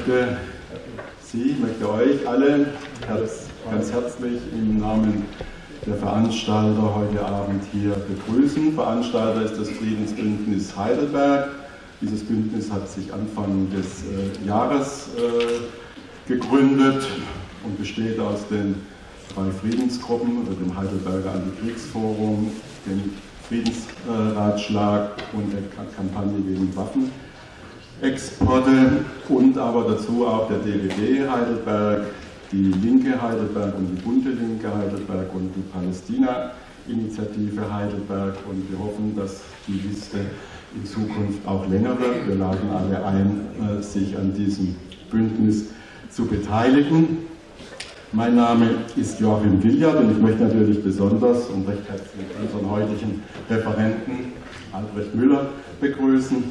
möchte euch alle ganz herzlich im Namen der Veranstalter heute Abend hier begrüßen. Veranstalter ist das Friedensbündnis Heidelberg. Dieses Bündnis hat sich Anfang des Jahres gegründet und besteht aus den 3 Friedensgruppen, also dem Heidelberger Antikriegsforum, dem Friedensratschlag und der Kampagne gegen Waffenexporte und aber dazu auch der DWD Heidelberg, die Linke Heidelberg und die Bunte Linke Heidelberg und die Palästina-Initiative Heidelberg, und wir hoffen, dass die Liste in Zukunft auch länger wird. Wir laden alle ein, sich an diesem Bündnis zu beteiligen. Mein Name ist Joachim Gilliard und ich möchte natürlich besonders und recht herzlich unseren heutigen Referenten Albrecht Müller begrüßen.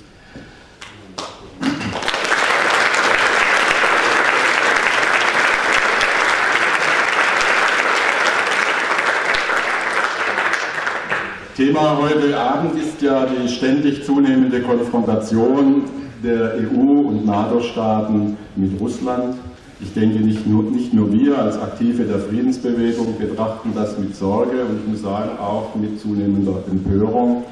Thema heute Abend ist ja die ständig zunehmende Konfrontation der EU- und NATO-Staaten mit Russland. Ich denke, nicht nur wir als Aktive der Friedensbewegung betrachten das mit Sorge und ich muss sagen, auch mit zunehmender Empörung.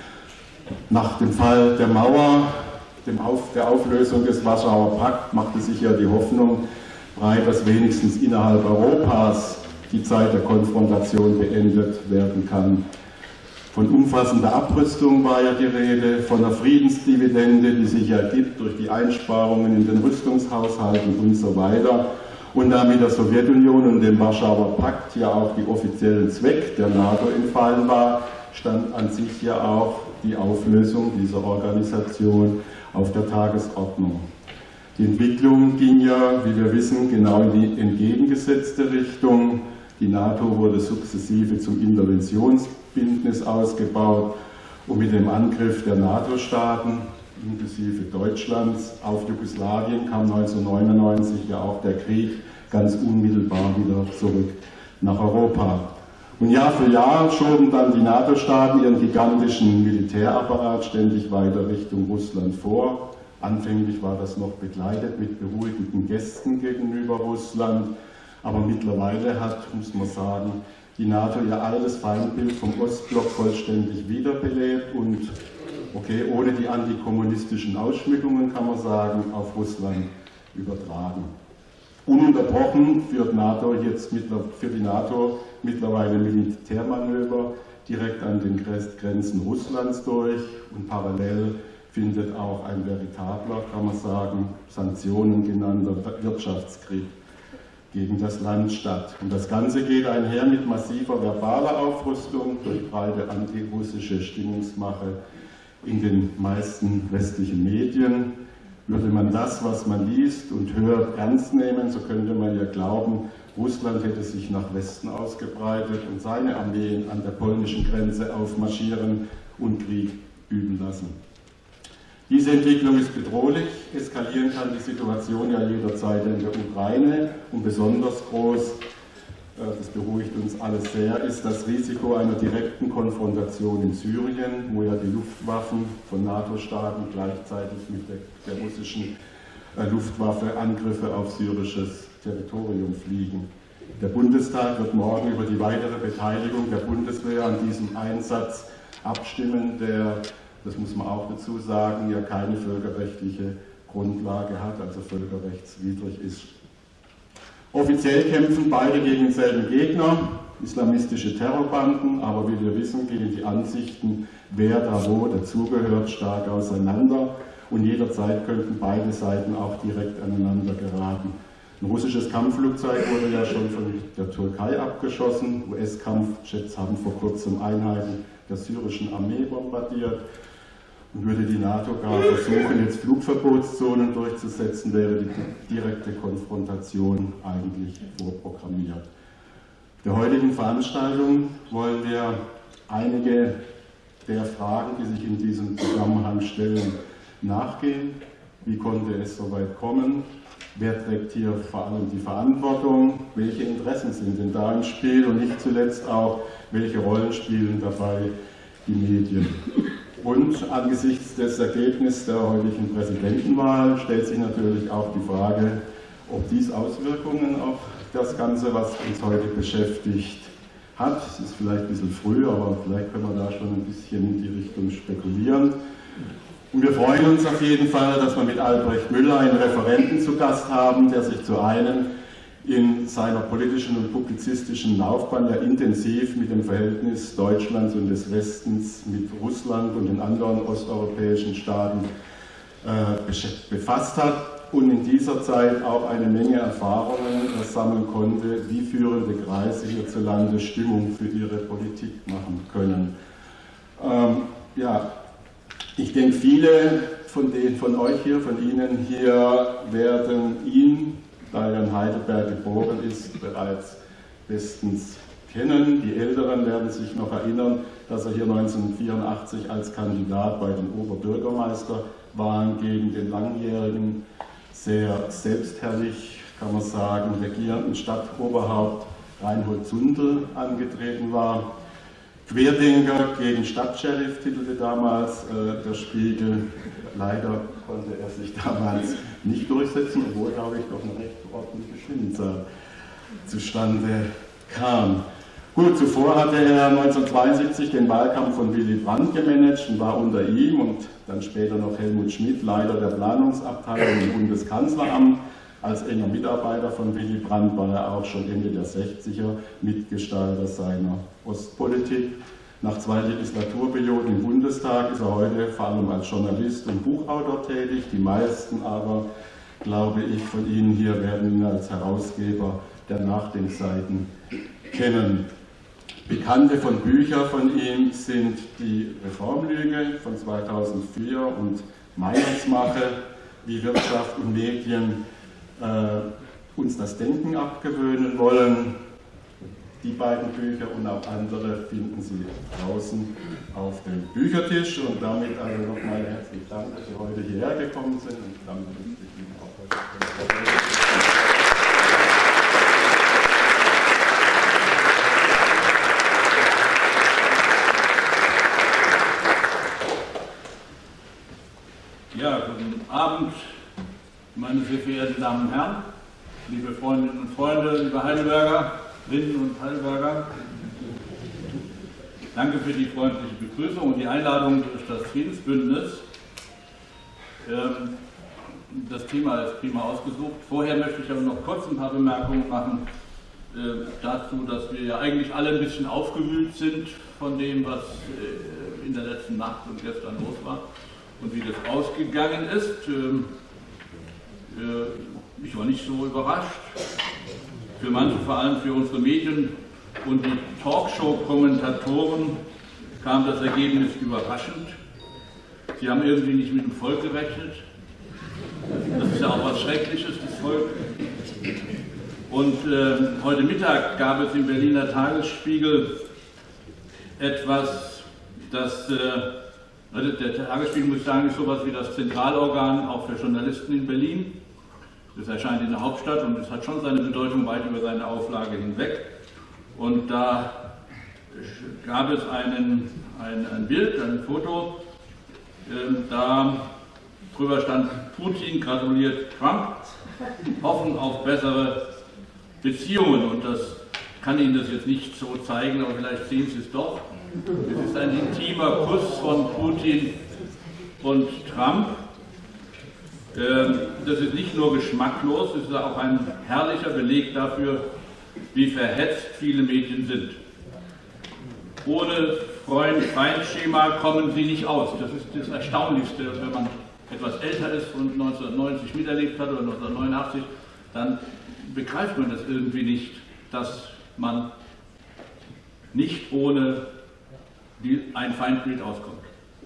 Nach dem Fall der Mauer, der Auflösung des Warschauer Pakts, machte sich ja die Hoffnung breit, dass wenigstens innerhalb Europas die Zeit der Konfrontation beendet werden kann. Von umfassender Abrüstung war ja die Rede, von einer Friedensdividende, die sich ergibt durch die Einsparungen in den Rüstungshaushalten und so weiter. Und da mit der Sowjetunion und dem Warschauer Pakt ja auch die offiziellen Zweck der NATO entfallen war, stand an sich ja auch die Auflösung dieser Organisation auf der Tagesordnung. Die Entwicklung ging ja, wie wir wissen, genau in die entgegengesetzte Richtung. Die NATO wurde sukzessive zum Interventionsbündnis ausgebaut und mit dem Angriff der NATO-Staaten, inklusive Deutschlands, auf Jugoslawien kam 1999 ja auch der Krieg ganz unmittelbar wieder zurück nach Europa. Und Jahr für Jahr schoben dann die NATO-Staaten ihren gigantischen Militärapparat ständig weiter Richtung Russland vor. Anfänglich war das noch begleitet mit beruhigenden Gesten gegenüber Russland. Aber mittlerweile hat, muss man sagen, die NATO ihr altes Feindbild vom Ostblock vollständig wiederbelebt und, okay, ohne die antikommunistischen Ausschmückungen kann man sagen, auf Russland übertragen. Ununterbrochen führt für die NATO mittlerweile Militärmanöver direkt an den Grenzen Russlands durch und parallel findet auch ein veritabler, kann man sagen, Sanktionen genannter Wirtschaftskrieg gegen das Land statt. Und das Ganze geht einher mit massiver verbaler Aufrüstung durch breite antirussische Stimmungsmache in den meisten westlichen Medien. Würde man das, was man liest und hört, ernst nehmen, so könnte man ja glauben, Russland hätte sich nach Westen ausgebreitet und seine Armeen an der polnischen Grenze aufmarschieren und Krieg üben lassen. Diese Entwicklung ist bedrohlich, eskalieren kann die Situation ja jederzeit in der Ukraine und besonders groß, das beruhigt uns alles sehr, ist das Risiko einer direkten Konfrontation in Syrien, wo ja die Luftwaffen von NATO-Staaten gleichzeitig mit der russischen Luftwaffe Angriffe auf syrisches Territorium fliegen. Der Bundestag wird morgen über die weitere Beteiligung der Bundeswehr an diesem Einsatz abstimmen, der, das muss man auch dazu sagen, ja keine völkerrechtliche Grundlage hat, also völkerrechtswidrig ist. Offiziell kämpfen beide gegen denselben Gegner, islamistische Terrorbanden, aber wie wir wissen, gehen die Ansichten, wer da wo dazugehört, stark auseinander und jederzeit könnten beide Seiten auch direkt aneinander geraten. Ein russisches Kampfflugzeug wurde ja schon von der Türkei abgeschossen, US-Kampfjets haben vor kurzem Einheiten der syrischen Armee bombardiert. Und würde die NATO gar versuchen, jetzt Flugverbotszonen durchzusetzen, wäre die direkte Konfrontation eigentlich vorprogrammiert. Der heutigen Veranstaltung wollen wir einige der Fragen, die sich in diesem Zusammenhang stellen, nachgehen. Wie konnte es so weit kommen? Wer trägt hier vor allem die Verantwortung? Welche Interessen sind denn da im Spiel? Und nicht zuletzt auch, welche Rollen spielen dabei die Medien? Und angesichts des Ergebnisses der heutigen Präsidentenwahl stellt sich natürlich auch die Frage, ob dies Auswirkungen auf das Ganze, was uns heute beschäftigt, hat. Es ist vielleicht ein bisschen früh, aber vielleicht können wir da schon ein bisschen in die Richtung spekulieren. Und wir freuen uns auf jeden Fall, dass wir mit Albrecht Müller einen Referenten zu Gast haben, der sich zu einem in seiner politischen und publizistischen Laufbahn ja intensiv mit dem Verhältnis Deutschlands und des Westens mit Russland und den anderen osteuropäischen Staaten befasst hat und in dieser Zeit auch eine Menge Erfahrungen sammeln konnte, wie führende Kreise hierzulande Stimmung für ihre Politik machen können. Ja, ich denke, viele von euch hier, von Ihnen hier, werden ihn, da er in Heidelberg geboren ist, bereits bestens kennen. Die Älteren werden sich noch erinnern, dass er hier 1984 als Kandidat bei den Oberbürgermeisterwahlen gegen den langjährigen, sehr selbstherrlich, kann man sagen, regierenden Stadtoberhaupt Reinhold Zundel angetreten war. Querdenker gegen Stadtsheriff titelte damals der Spiegel. Leider konnte er sich damals nicht durchsetzen, obwohl, glaube ich, doch eine recht ordentliche Stimmenzahl zustande kam. Gut, zuvor hatte er 1972 den Wahlkampf von Willy Brandt gemanagt und war unter ihm und dann später noch Helmut Schmidt Leiter der Planungsabteilung im Bundeskanzleramt. Als enger Mitarbeiter von Willy Brandt war er auch schon Ende der 60er Mitgestalter seiner Ostpolitik. Nach 2 Legislaturperioden im Bundestag ist er heute vor allem als Journalist und Buchautor tätig. Die meisten aber, glaube ich, von Ihnen hier werden ihn als Herausgeber der Nachdenkseiten kennen. Bekannte von Büchern von ihm sind die Reformlüge von 2004 und Meinungsmache, wie Wirtschaft und Medien uns das Denken abgewöhnen wollen. Die beiden Bücher und auch andere finden Sie draußen auf dem Büchertisch. Und damit also nochmal herzlichen Dank, dass Sie heute hierher gekommen sind. Und damit wünsche ich Ihnen auch Ja, guten Abend, meine sehr verehrten Damen und Herren, liebe Freundinnen und Freunde, liebe Heidelbergerinnen und Heidelberger. Danke für die freundliche Begrüßung und die Einladung durch das Friedensbündnis. Das Thema ist prima ausgesucht. Vorher möchte ich aber noch kurz ein paar Bemerkungen machen dazu, dass wir ja eigentlich alle ein bisschen aufgewühlt sind von dem, was in der letzten Nacht und gestern los war und wie das ausgegangen ist. Ich war nicht so überrascht. Für manche, vor allem für unsere Medien und die Talkshow-Kommentatoren, kam das Ergebnis überraschend. Sie haben irgendwie nicht mit dem Volk gerechnet. Das ist ja auch was Schreckliches, das Volk. Und heute Mittag gab es im Berliner Tagesspiegel etwas, das, der Tagesspiegel, muss ich sagen, ist sowas wie das Zentralorgan auch für Journalisten in Berlin. Das erscheint in der Hauptstadt und es hat schon seine Bedeutung weit über seine Auflage hinweg. Und da gab es ein Bild, ein Foto, da drüber stand: Putin gratuliert Trump, hoffen auf bessere Beziehungen. Und das kann Ihnen das jetzt nicht so zeigen, aber vielleicht sehen Sie es doch. Es ist ein intimer Kuss von Putin und Trump. Das ist nicht nur geschmacklos, es ist auch ein herrlicher Beleg dafür, wie verhetzt viele Medien sind. Ohne Freund-Feind-Schema kommen sie nicht aus. Das ist das Erstaunlichste, wenn man etwas älter ist und 1990 miterlebt hat oder 1989, dann begreift man das irgendwie nicht, dass man nicht ohne ein Feindbild auskommt.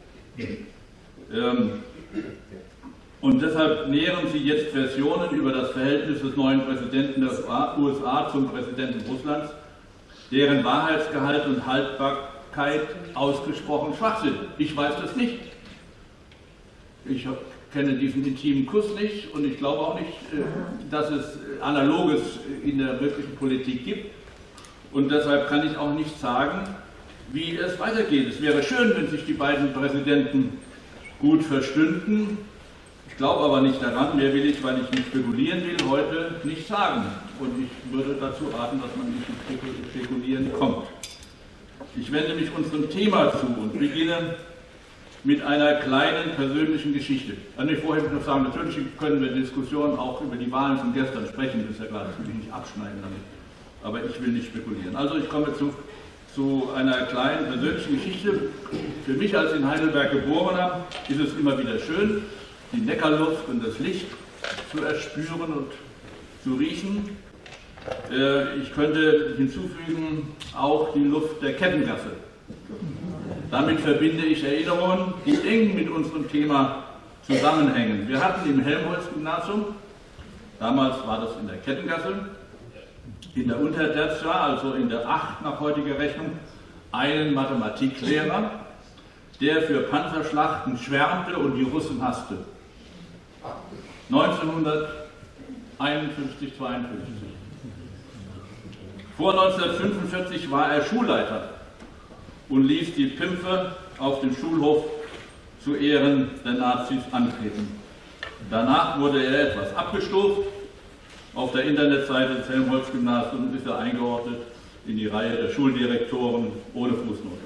Und deshalb nähren sie jetzt Versionen über das Verhältnis des neuen Präsidenten der USA zum Präsidenten Russlands, deren Wahrheitsgehalt und Haltbarkeit ausgesprochen schwach sind. Ich weiß das nicht. Ich kenne diesen intimen Kuss nicht und ich glaube auch nicht, dass es Analoges in der wirklichen Politik gibt. Und deshalb kann ich auch nicht sagen, wie es weitergeht. Es wäre schön, wenn sich die beiden Präsidenten gut verstünden. Ich glaube aber nicht daran, mehr will ich, weil ich nicht spekulieren will, heute nicht sagen. Und ich würde dazu raten, dass man nicht ins Spekulieren kommt. Ich wende mich unserem Thema zu und beginne mit einer kleinen persönlichen Geschichte. Also ich vorher noch sagen, natürlich können wir Diskussionen auch über die Wahlen von gestern sprechen, das ist ja klar, das will ich nicht abschneiden damit. Aber ich will nicht spekulieren. Also ich komme zu einer kleinen persönlichen Geschichte. Für mich als in Heidelberg Geborener ist es immer wieder schön, die Neckarluft und das Licht zu erspüren und zu riechen. Ich könnte hinzufügen, auch die Luft der Kettengasse. Damit verbinde ich Erinnerungen, die eng mit unserem Thema zusammenhängen. Wir hatten im Helmholtz-Gymnasium, damals war das in der Kettengasse, in der Untertertiar, also in der 8 nach heutiger Rechnung, einen Mathematiklehrer, der für Panzerschlachten schwärmte und die Russen hasste. 1951, 52. Vor 1945 war er Schulleiter und ließ die Pimpfe auf dem Schulhof zu Ehren der Nazis antreten. Danach wurde er etwas abgestuft. Auf der Internetseite des Helmholtz-Gymnasiums ist er eingeordnet in die Reihe der Schuldirektoren ohne Fußnote.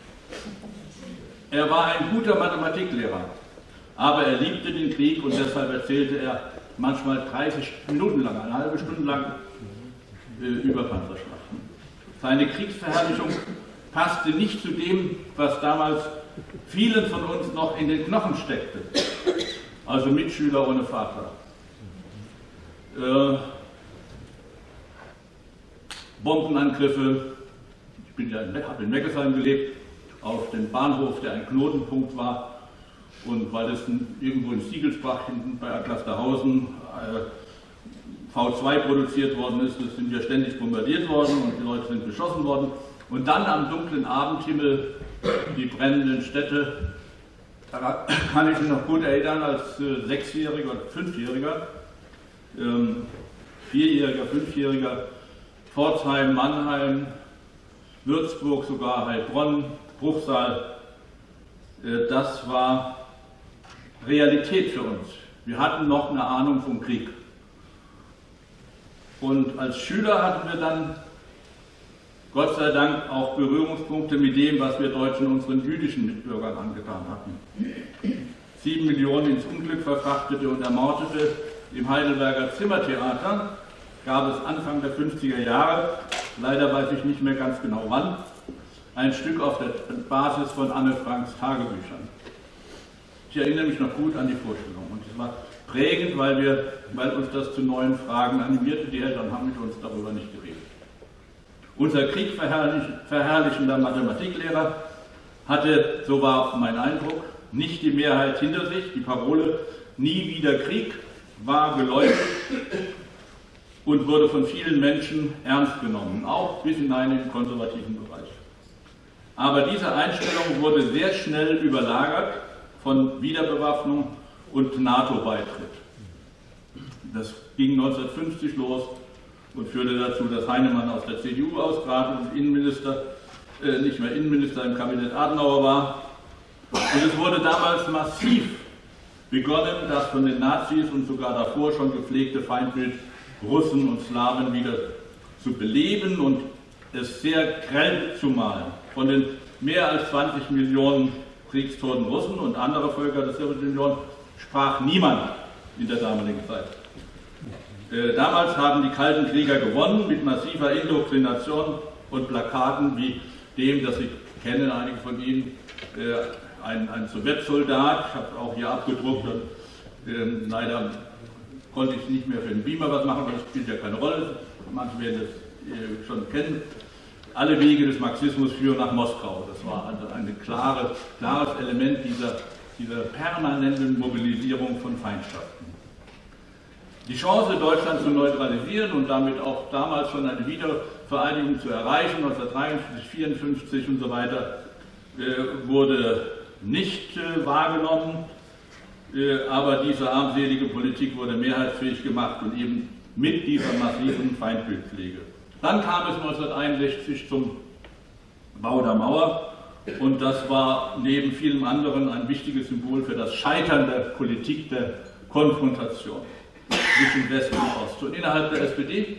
Er war ein guter Mathematiklehrer, aber er liebte den Krieg und deshalb erzählte er manchmal 30 Minuten lang, eine halbe Stunde lang über Panzerschlachten. Seine Kriegsverherrlichung passte nicht zu dem, was damals vielen von uns noch in den Knochen steckte, also Mitschüler ohne Vater. Bombenangriffe, ich habe in Meckesheim gelebt, auf dem Bahnhof, der ein Knotenpunkt war, und weil es irgendwo in Siegelsbach hinten bei Aglasterhausen V2 produziert worden ist, sind wir ständig bombardiert worden und die Leute sind beschossen worden. Und dann am dunklen Abendhimmel die brennenden Städte. Da kann ich mich noch gut erinnern, als 6-Jähriger oder 5-Jähriger, 4-Jähriger, 5-Jähriger, Pforzheim, Mannheim, Würzburg, sogar Heilbronn, Bruchsal, das war Realität für uns. Wir hatten noch eine Ahnung vom Krieg. Und als Schüler hatten wir dann Gott sei Dank auch Berührungspunkte mit dem, was wir Deutschen unseren jüdischen Mitbürgern angetan hatten. 7 Millionen ins Unglück verfrachtete und ermordete im Heidelberger Zimmertheater gab es Anfang der 50er Jahre, leider weiß ich nicht mehr ganz genau wann, ein Stück auf der Basis von Anne Franks Tagebüchern. Ich erinnere mich noch gut an die Vorstellung und es war prägend, weil uns das zu neuen Fragen animierte. Die Eltern haben mit uns darüber nicht geredet. Unser kriegverherrlichender Mathematiklehrer hatte, so war mein Eindruck, nicht die Mehrheit hinter sich. Die Parole "Nie wieder Krieg" war geläufig und wurde von vielen Menschen ernst genommen, auch bis hinein in den konservativen Bereich. Aber diese Einstellung wurde sehr schnell überlagert von Wiederbewaffnung und NATO-Beitritt. Das ging 1950 los und führte dazu, dass Heinemann aus der CDU austrat und Innenminister, nicht mehr Innenminister im Kabinett Adenauer war. Und es wurde damals massiv begonnen, das von den Nazis und sogar davor schon gepflegte Feindbild Russen und Slawen wieder zu beleben und es sehr grell zu malen. Von den mehr als 20 Millionen kriegstoten Russen und andere Völker der Sowjetunion sprach niemand in der damaligen Zeit. Damals haben die kalten Krieger gewonnen mit massiver Indoktrination und Plakaten wie dem, das ich kenne, einige von Ihnen, ein Sowjetsoldat, ich habe es auch hier abgedruckt, und, leider konnte ich nicht mehr für den Beamer was machen, weil das spielt ja keine Rolle, manche werden das schon kennen. Alle Wege des Marxismus führen nach Moskau. Das war also ein klares Element dieser permanenten Mobilisierung von Feindschaften. Die Chance, Deutschland zu neutralisieren und damit auch damals schon eine Wiedervereinigung zu erreichen, 1953, 1954 und so weiter, wurde nicht wahrgenommen, aber diese armselige Politik wurde mehrheitsfähig gemacht und eben mit dieser massiven Feindbildpflege. Dann kam es 1961 zum Bau der Mauer. Und das war neben vielem anderen ein wichtiges Symbol für das Scheitern der Politik der Konfrontation zwischen West und Ost. Und innerhalb der SPD,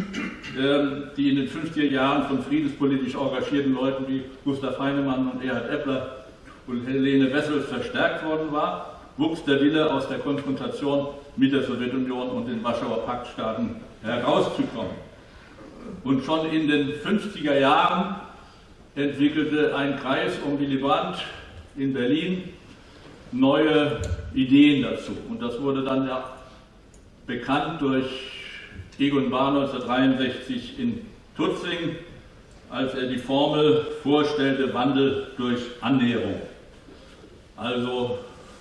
die in den 50er Jahren von friedenspolitisch engagierten Leuten wie Gustav Heinemann und Erhard Eppler und Helene Wessels verstärkt worden war, wuchs der Wille, aus der Konfrontation mit der Sowjetunion und den Warschauer Paktstaaten herauszukommen. Und schon in den 50er Jahren entwickelte ein Kreis um Willy Brandt in Berlin neue Ideen dazu. Und das wurde dann ja bekannt durch Egon Bahr 1963 in Tutzing, als er die Formel vorstellte, Wandel durch Annäherung. Also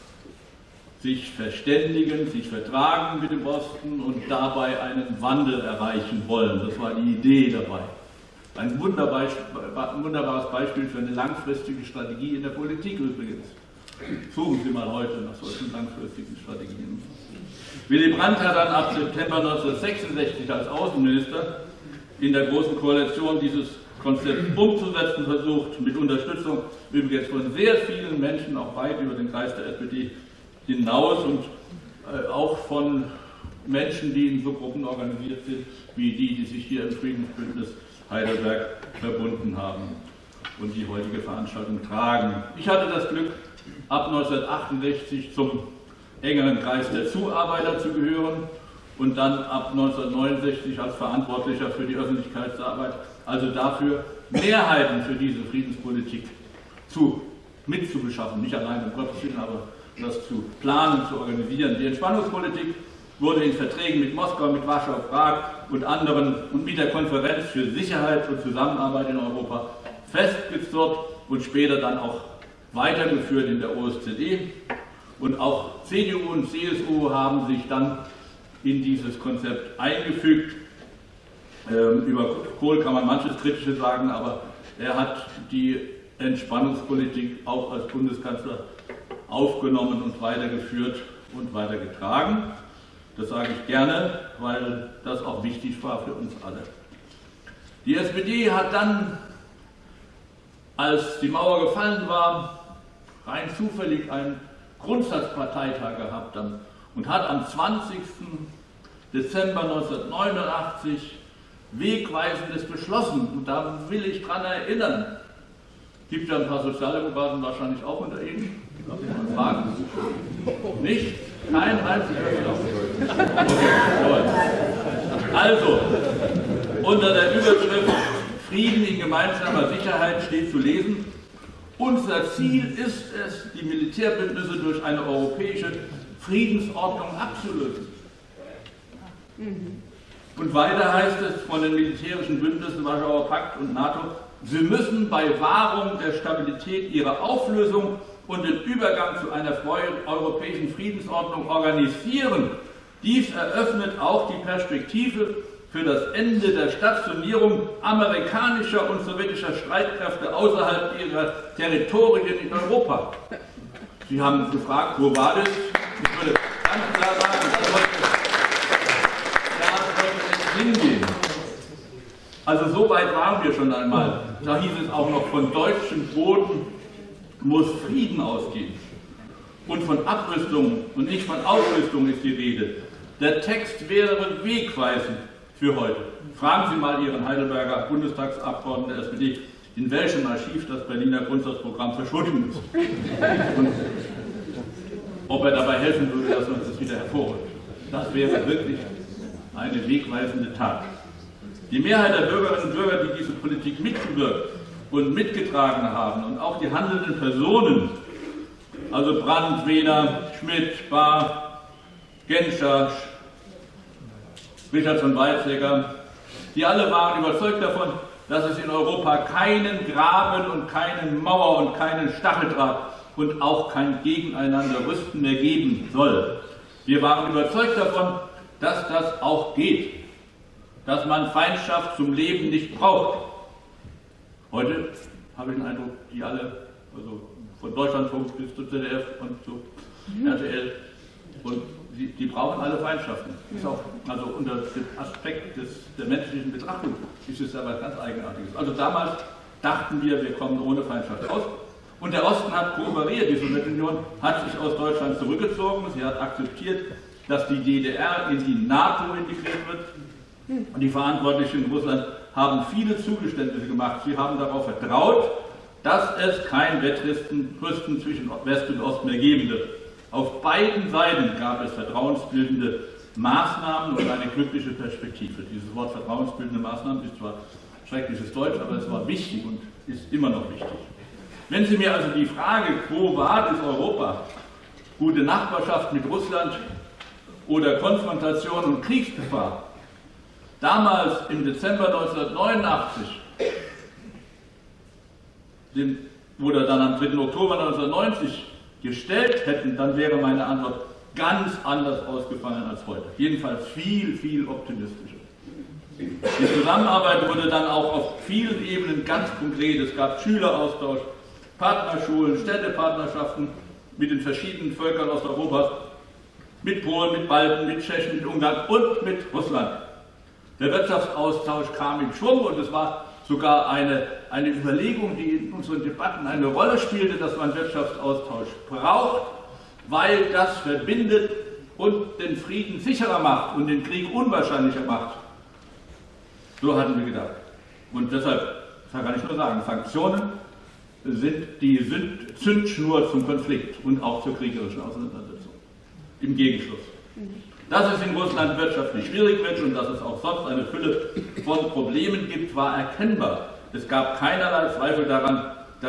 sich verständigen, sich vertragen mit dem Osten und dabei einen Wandel erreichen wollen. Das war die Idee dabei. Ein wunderbares Beispiel für eine langfristige Strategie in der Politik übrigens. Suchen Sie mal heute nach solchen langfristigen Strategien. Willy Brandt hat dann ab September 1966 als Außenminister in der Großen Koalition dieses Konzept umzusetzen versucht, mit Unterstützung übrigens von sehr vielen Menschen, auch weit über den Kreis der SPD hinaus und auch von Menschen, die in so Gruppen organisiert sind, wie die sich hier im Friedensbündnis Heidelberg verbunden haben und die heutige Veranstaltung tragen. Ich hatte das Glück, ab 1968 zum engeren Kreis der Zuarbeiter zu gehören und dann ab 1969 als Verantwortlicher für die Öffentlichkeitsarbeit, also dafür Mehrheiten für diese Friedenspolitik mitzubeschaffen, nicht allein um Gottes Willen, aber das zu planen, zu organisieren. Die Entspannungspolitik wurde in Verträgen mit Moskau, mit Warschau, Prag und anderen und mit der Konferenz für Sicherheit und Zusammenarbeit in Europa festgezurrt und später dann auch weitergeführt in der OSZE. Und auch CDU und CSU haben sich dann in dieses Konzept eingefügt. Über Kohl kann man manches Kritische sagen, aber er hat die Entspannungspolitik auch als Bundeskanzler aufgenommen und weitergeführt und weitergetragen. Das sage ich gerne, weil das auch wichtig war für uns alle. Die SPD hat dann, als die Mauer gefallen war, rein zufällig einen Grundsatzparteitag gehabt und hat am 20. Dezember 1989 Wegweisendes beschlossen. Und da will ich daran erinnern. Gibt ja ein paar Sozialdemokraten wahrscheinlich auch unter Ihnen. Darf ich mal fragen? Nicht? Kein einziger. Also, unter der Überschrift Frieden in gemeinsamer Sicherheit steht zu lesen: Unser Ziel ist es, die Militärbündnisse durch eine europäische Friedensordnung abzulösen. Und weiter heißt es von den militärischen Bündnissen Warschauer Pakt und NATO: Sie müssen bei Wahrung der Stabilität ihre Auflösung und den Übergang zu einer europäischen Friedensordnung organisieren. Dies eröffnet auch die Perspektive für das Ende der Stationierung amerikanischer und sowjetischer Streitkräfte außerhalb ihrer Territorien in Europa. Sie haben gefragt, wo war das? Ich würde ganz klar sagen, da sollte es hingehen. Also so weit waren wir schon einmal. Da hieß es auch noch, von deutschem Boden muss Frieden ausgehen. Und von Abrüstung und nicht von Aufrüstung ist die Rede. Der Text wäre wegweisend für heute. Fragen Sie mal Ihren Heidelberger Bundestagsabgeordneten der SPD, in welchem Archiv das Berliner Grundsatzprogramm verschwunden ist. Und ob er dabei helfen würde, dass man das wieder hervorholt. Das wäre wirklich eine wegweisende Tat. Die Mehrheit der Bürgerinnen und Bürger, die diese Politik mitgewirkt und mitgetragen haben, und auch die handelnden Personen, also Brandt, Wehner, Schmidt, Bahr, Genscher, Richard von Weizsäcker, die alle waren überzeugt davon, dass es in Europa keinen Graben und keine Mauer und keinen Stacheldraht und auch kein Gegeneinanderrüsten mehr geben soll. Wir waren überzeugt davon, dass das auch geht, dass man Feindschaft zum Leben nicht braucht. Heute habe ich den Eindruck, die alle, also von Deutschlandfunk bis zu ZDF und zu RTL, und die brauchen alle Feindschaften. Ist auch, also unter dem Aspekt der menschlichen Betrachtung ist es ja was ganz Eigenartiges. Also damals dachten wir kommen ohne Feindschaft aus. Und der Osten hat kooperiert, die Sowjetunion hat sich aus Deutschland zurückgezogen, sie hat akzeptiert, dass die DDR in die NATO integriert wird. Und die Verantwortlichen in Russland haben viele Zugeständnisse gemacht. Sie haben darauf vertraut, dass es kein Wettrüsten zwischen West und Ost mehr geben wird. Auf beiden Seiten gab es vertrauensbildende Maßnahmen und eine glückliche Perspektive. Dieses Wort vertrauensbildende Maßnahmen ist zwar schreckliches Deutsch, aber es war wichtig und ist immer noch wichtig. Wenn Sie mir also die Frage, quo vadis Europa, gute Nachbarschaft mit Russland oder Konfrontation und Kriegsgefahr, damals im Dezember 1989, oder dann am 3. Oktober 1990 gestellt hätten, dann wäre meine Antwort ganz anders ausgefallen als heute. Jedenfalls viel, viel optimistischer. Die Zusammenarbeit wurde dann auch auf vielen Ebenen ganz konkret. Es gab Schüleraustausch, Partnerschulen, Städtepartnerschaften mit den verschiedenen Völkern Osteuropas, mit Polen, mit Balten, mit Tschechen, mit Ungarn und mit Russland. Der Wirtschaftsaustausch kam in Schwung und es war sogar eine Überlegung, die in unseren Debatten eine Rolle spielte, dass man Wirtschaftsaustausch braucht, weil das verbindet und den Frieden sicherer macht und den Krieg unwahrscheinlicher macht. So hatten wir gedacht. Und deshalb, das kann ich nur sagen, Sanktionen sind die Zündschnur zum Konflikt und auch zur kriegerischen Auseinandersetzung. Im Gegenschluss. Dass es in Russland wirtschaftlich schwierig wird und dass es auch sonst eine Fülle von Problemen gibt, war erkennbar. Es gab keinerlei Zweifel daran,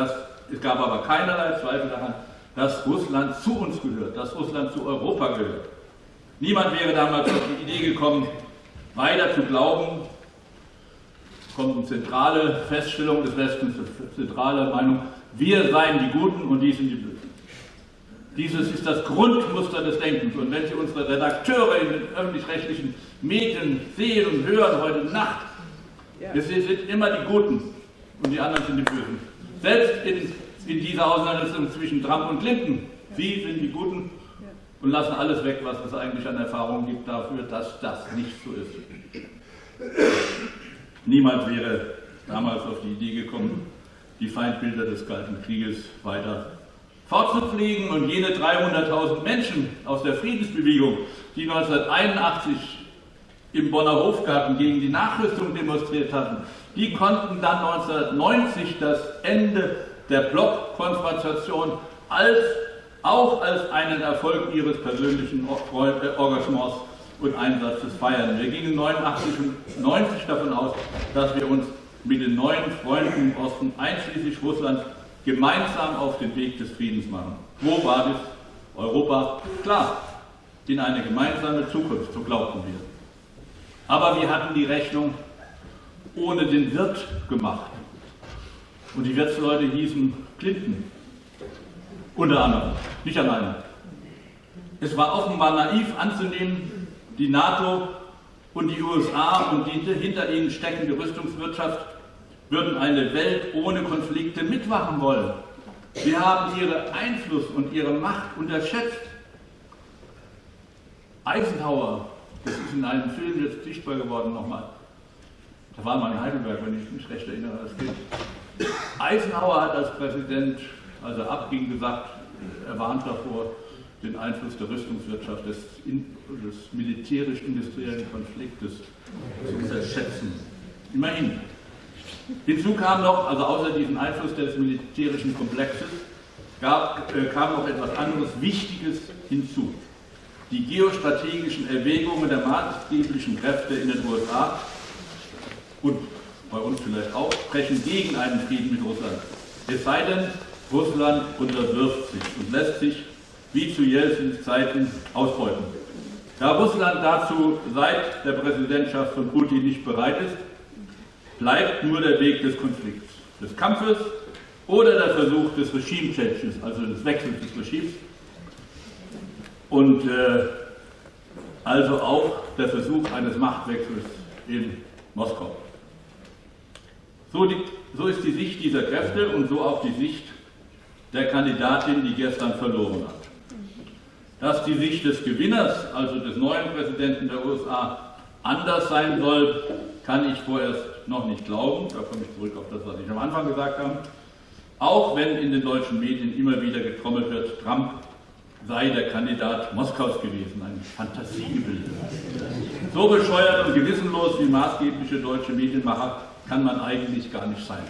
dass Russland zu uns gehört, dass Russland zu Europa gehört. Niemand wäre damals auf die Idee gekommen, weiter zu glauben, kommt eine zentrale Feststellung des Westens, eine zentrale Meinung, wir seien die Guten und die sind die Bösen. Dieses ist das Grundmuster des Denkens. Und wenn Sie unsere Redakteure in den öffentlich-rechtlichen Medien sehen und hören heute Nacht, es sind immer die Guten und die anderen sind die Bösen. Selbst in dieser Auseinandersetzung zwischen Trump und Clinton, Sie sind die Guten und lassen alles weg, was es eigentlich an Erfahrung gibt dafür, dass das nicht so ist. Niemand wäre damals auf die Idee gekommen, die Feindbilder des Kalten Krieges weiter fortzupflegen und jene 300.000 Menschen aus der Friedensbewegung, die 1981 im Bonner Hofgarten gegen die Nachrüstung demonstriert hatten, die konnten dann 1990 das Ende der Blockkonfrontation auch als einen Erfolg ihres persönlichen Engagements und Einsatzes feiern. Wir gingen 89 und 90 davon aus, dass wir uns mit den neuen Freunden im Osten, einschließlich Russland, gemeinsam auf den Weg des Friedens machen. Quo vadis Europa? Klar, in eine gemeinsame Zukunft, so glaubten wir. Aber wir hatten die Rechnung ohne den Wirt gemacht. Und die Wirtsleute hießen Clinton. Unter anderem, nicht alleine. Es war offenbar naiv anzunehmen, die NATO und die USA und die hinter ihnen steckende Rüstungswirtschaft würden eine Welt ohne Konflikte mitmachen wollen. Sie haben ihren Einfluss und ihre Macht unterschätzt. Eisenhower, das ist in einem Film jetzt sichtbar geworden nochmal, da war mal in Heidelberg, wenn ich mich recht erinnere, das Kind. Eisenhower hat als Präsident, als er abging, gesagt, er warnt davor, den Einfluss der Rüstungswirtschaft, des militärisch-industriellen Konfliktes zu unterschätzen. Immerhin. Hinzu kam noch, also außer diesem Einfluss des militärischen Komplexes, kam noch etwas anderes Wichtiges hinzu. Die geostrategischen Erwägungen der maßgeblichen Kräfte in den USA und bei uns vielleicht auch, sprechen gegen einen Frieden mit Russland. Es sei denn, Russland unterwirft sich und lässt sich, wie zu Jelzins Zeiten, ausbeuten. Da Russland dazu seit der Präsidentschaft von Putin nicht bereit ist, bleibt nur der Weg des Konflikts, des Kampfes oder der Versuch des Regime-Changes, also des Wechsels des Regimes und also auch der Versuch eines Machtwechsels in Moskau. So ist die Sicht dieser Kräfte und so auch die Sicht der Kandidatin, die gestern verloren hat. Dass die Sicht des Gewinners, also des neuen Präsidenten der USA, anders sein soll, kann ich vorerst noch nicht glauben. Da komme ich zurück auf das, was ich am Anfang gesagt habe. Auch wenn in den deutschen Medien immer wieder getrommelt wird, Trump sei der Kandidat Moskaus gewesen, ein Fantasiegebilde. So bescheuert und gewissenlos wie maßgebliche deutsche Medienmacher kann man eigentlich gar nicht sein.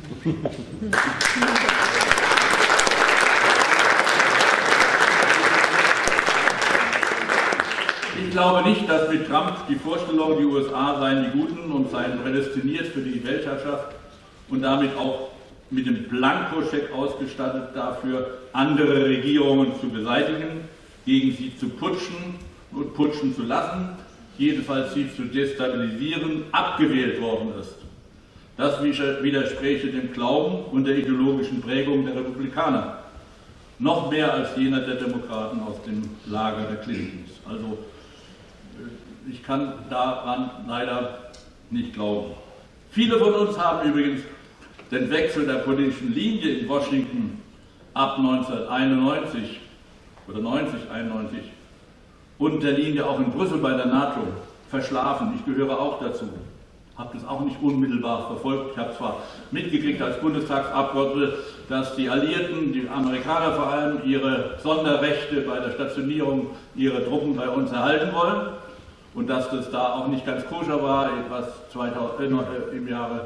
Ich glaube nicht, dass mit Trump die Vorstellung, die USA seien die Guten und seien prädestiniert für die Weltherrschaft und damit auch mit dem Blankoscheck ausgestattet dafür, andere Regierungen zu beseitigen, gegen sie zu putschen und putschen zu lassen, jedenfalls sie zu destabilisieren, abgewählt worden ist. Das widerspräche dem Glauben und der ideologischen Prägung der Republikaner, noch mehr als jener der Demokraten aus dem Lager der Clintons. Also ich kann daran leider nicht glauben. Viele von uns haben übrigens den Wechsel der politischen Linie in Washington ab 1991 oder 91 und der Linie auch in Brüssel bei der NATO verschlafen. Ich gehöre auch dazu. Habe das auch nicht unmittelbar verfolgt. Ich habe zwar mitgekriegt als Bundestagsabgeordnete, dass die Alliierten, die Amerikaner vor allem, ihre Sonderrechte bei der Stationierung ihrer Truppen bei uns erhalten wollen und dass das da auch nicht ganz koscher war, was im Jahre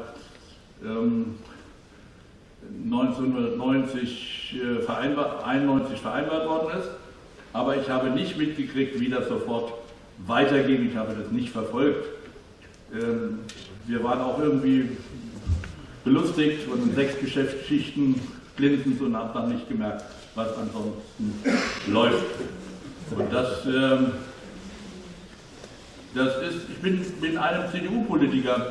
1991 vereinbart worden ist. Aber ich habe nicht mitgekriegt, wie das sofort weiterging. Ich habe das nicht verfolgt. Wir waren auch irgendwie belustigt von den 6 Geschäftsschichten Clintons und haben dann nicht gemerkt, was ansonsten läuft. Und ich bin einem CDU-Politiker,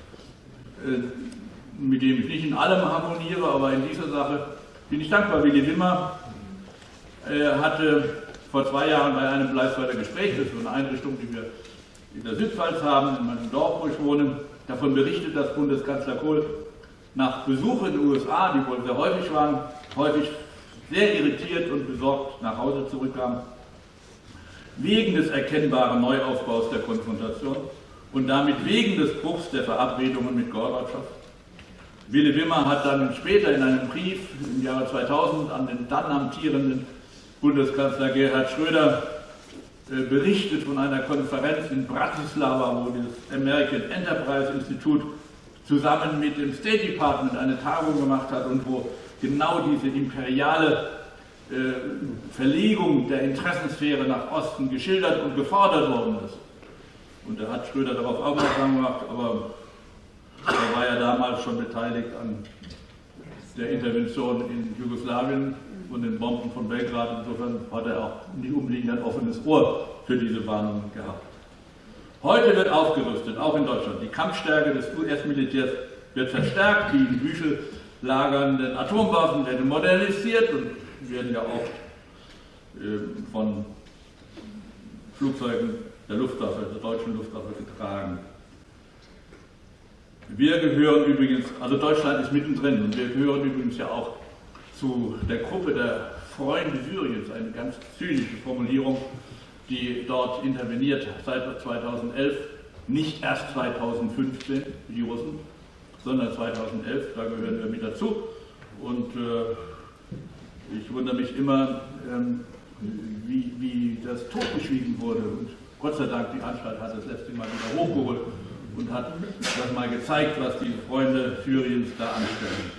mit dem ich nicht in allem harmoniere, aber in dieser Sache bin ich dankbar. Willy Wimmer hatte vor 2 Jahren bei einem Bleisweiler Gespräch, das ist so eine Einrichtung, die wir in der Südpfalz haben, in meinem Dorf, wo ich wohne, davon berichtet, dass Bundeskanzler Kohl nach Besuch in den USA, die wohl sehr häufig waren, häufig sehr irritiert und besorgt nach Hause zurückkam, wegen des erkennbaren Neuaufbaus der Konfrontation und damit wegen des Bruchs der Verabredungen mit Gorbatschow. Willy Wimmer hat dann später in einem Brief im Jahre 2000 an den dann amtierenden Bundeskanzler Gerhard Schröder berichtet von einer Konferenz in Bratislava, wo das American Enterprise Institute zusammen mit dem State Department eine Tagung gemacht hat und wo genau diese imperiale Verlegung der Interessensphäre nach Osten geschildert und gefordert worden ist. Und da hat Schröder darauf aufmerksam gemacht, aber er war ja damals schon beteiligt an der Intervention in Jugoslawien und den Bomben von Belgrad. Insofern hat er auch nicht unbedingt ein offenes Ohr für diese Warnungen gehabt. Heute wird aufgerüstet, auch in Deutschland. Die Kampfstärke des US-Militärs wird verstärkt, die in Büchel lagernden Atomwaffen werden modernisiert und werden ja auch von Flugzeugen der Luftwaffe, der deutschen Luftwaffe getragen. Wir gehören übrigens, also Deutschland ist mittendrin und wir gehören übrigens ja auch zu der Gruppe der Freunde Syriens, eine ganz zynische Formulierung, die dort interveniert seit 2011, nicht erst 2015 wie die Russen, sondern 2011, da gehören wir mit dazu. Und ich wundere mich immer, wie das totgeschwiegen wurde. Und Gott sei Dank, die Anstalt hat das letzte Mal wieder hochgeholt und hat das mal gezeigt, was die Freunde Syriens da anstellen.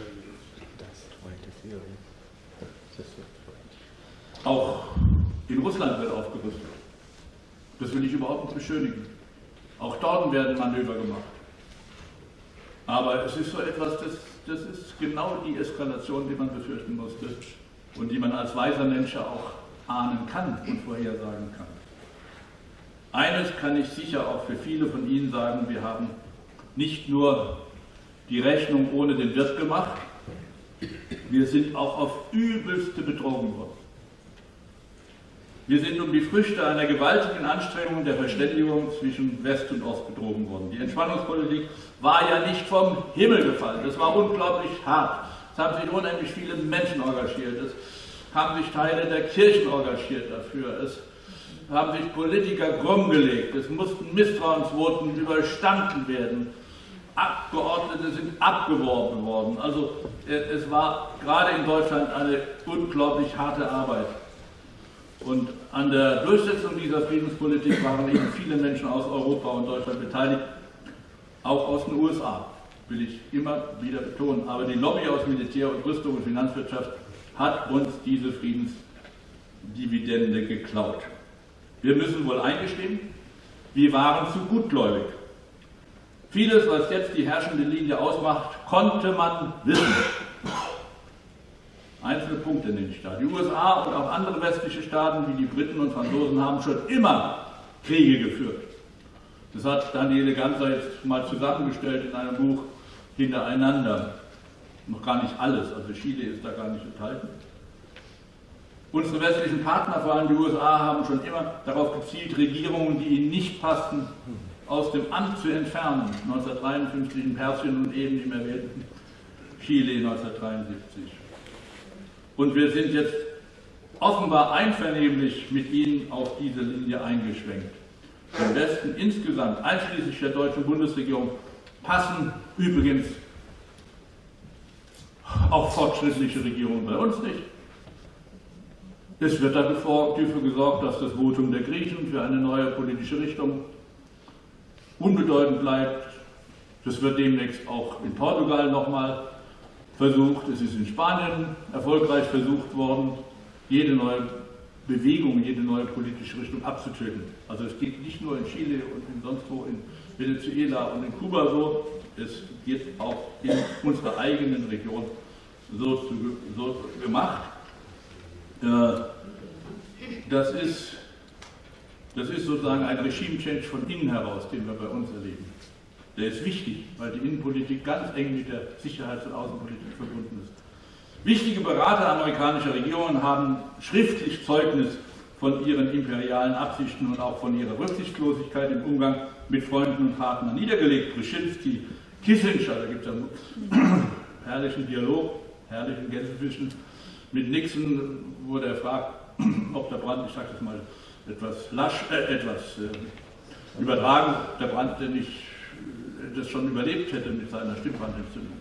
Auch in Russland wird aufgerüstet. Das will ich überhaupt nicht beschönigen. Auch dort werden Manöver gemacht. Aber es ist so etwas, das ist genau die Eskalation, die man befürchten musste und die man als weiser Mensch auch ahnen kann und vorhersagen kann. Eines kann ich sicher auch für viele von Ihnen sagen, wir haben nicht nur die Rechnung ohne den Wirt gemacht, wir sind auch auf übelste betrogen worden. Wir sind um die Früchte einer gewaltigen Anstrengung der Verständigung zwischen West und Ost betrogen worden. Die Entspannungspolitik war ja nicht vom Himmel gefallen, das war unglaublich hart. Es haben sich unheimlich viele Menschen engagiert, es haben sich Teile der Kirchen engagiert dafür, es haben sich Politiker krumm gelegt. Es mussten Misstrauensvoten überstanden werden. Abgeordnete sind abgeworben worden. Also es war gerade in Deutschland eine unglaublich harte Arbeit. Und an der Durchsetzung dieser Friedenspolitik waren eben viele Menschen aus Europa und Deutschland beteiligt, auch aus den USA, will ich immer wieder betonen. Aber die Lobby aus Militär und Rüstung und Finanzwirtschaft hat uns diese Friedensdividende geklaut. Wir müssen wohl eingestehen, wir waren zu gutgläubig. Vieles, was jetzt die herrschende Linie ausmacht, konnte man wissen. Einzelne Punkte nenne ich da. Die USA und auch andere westliche Staaten wie die Briten und Franzosen haben schon immer Kriege geführt. Das hat Daniele Ganser jetzt mal zusammengestellt in einem Buch hintereinander. Noch gar nicht alles, also Chile ist da gar nicht enthalten. Unsere westlichen Partner, vor allem die USA, haben schon immer darauf gezielt, Regierungen, die ihnen nicht passten, aus dem Amt zu entfernen. 1953 in Persien und eben im erwähnten Chile 1973. Und wir sind jetzt offenbar einvernehmlich mit ihnen auf diese Linie eingeschwenkt. Im Westen insgesamt, einschließlich der deutschen Bundesregierung, passen übrigens auch fortschrittliche Regierungen bei uns nicht. Es wird dafür gesorgt, dass das Votum der Griechen für eine neue politische Richtung unbedeutend bleibt. Das wird demnächst auch in Portugal nochmal versucht. Es ist in Spanien erfolgreich versucht worden, jede neue Bewegung, jede neue politische Richtung abzutöten. Also es geht nicht nur in Chile und in sonst wo, in Venezuela und in Kuba so, es wird auch in unserer eigenen Region so gemacht. Das ist sozusagen ein Regime-Change von innen heraus, den wir bei uns erleben. Der ist wichtig, weil die Innenpolitik ganz eng mit der Sicherheits- und Außenpolitik verbunden ist. Wichtige Berater amerikanischer Regierungen haben schriftlich Zeugnis von ihren imperialen Absichten und auch von ihrer Rücksichtslosigkeit im Umgang mit Freunden und Partnern niedergelegt. Brzezinski, Kissinger, da gibt es einen herrlichen Dialog, herrlichen Gänsefischen mit Nixon, wo der fragt, ob der Brandt, ich sage das mal etwas lasch, übertragen, der Brandt denn nicht das schon überlebt hätte mit seiner Stimmbandentzündung.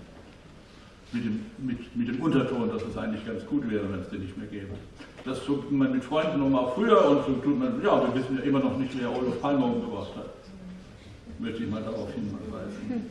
Mit dem Unterton, dass es eigentlich ganz gut wäre, wenn es den nicht mehr gäbe. Das tut man mit Freunden nochmal früher und so tut man, ja, wir wissen ja immer noch nicht, wer Olof Palme umgebracht hat. Möchte ich mal darauf hinweisen.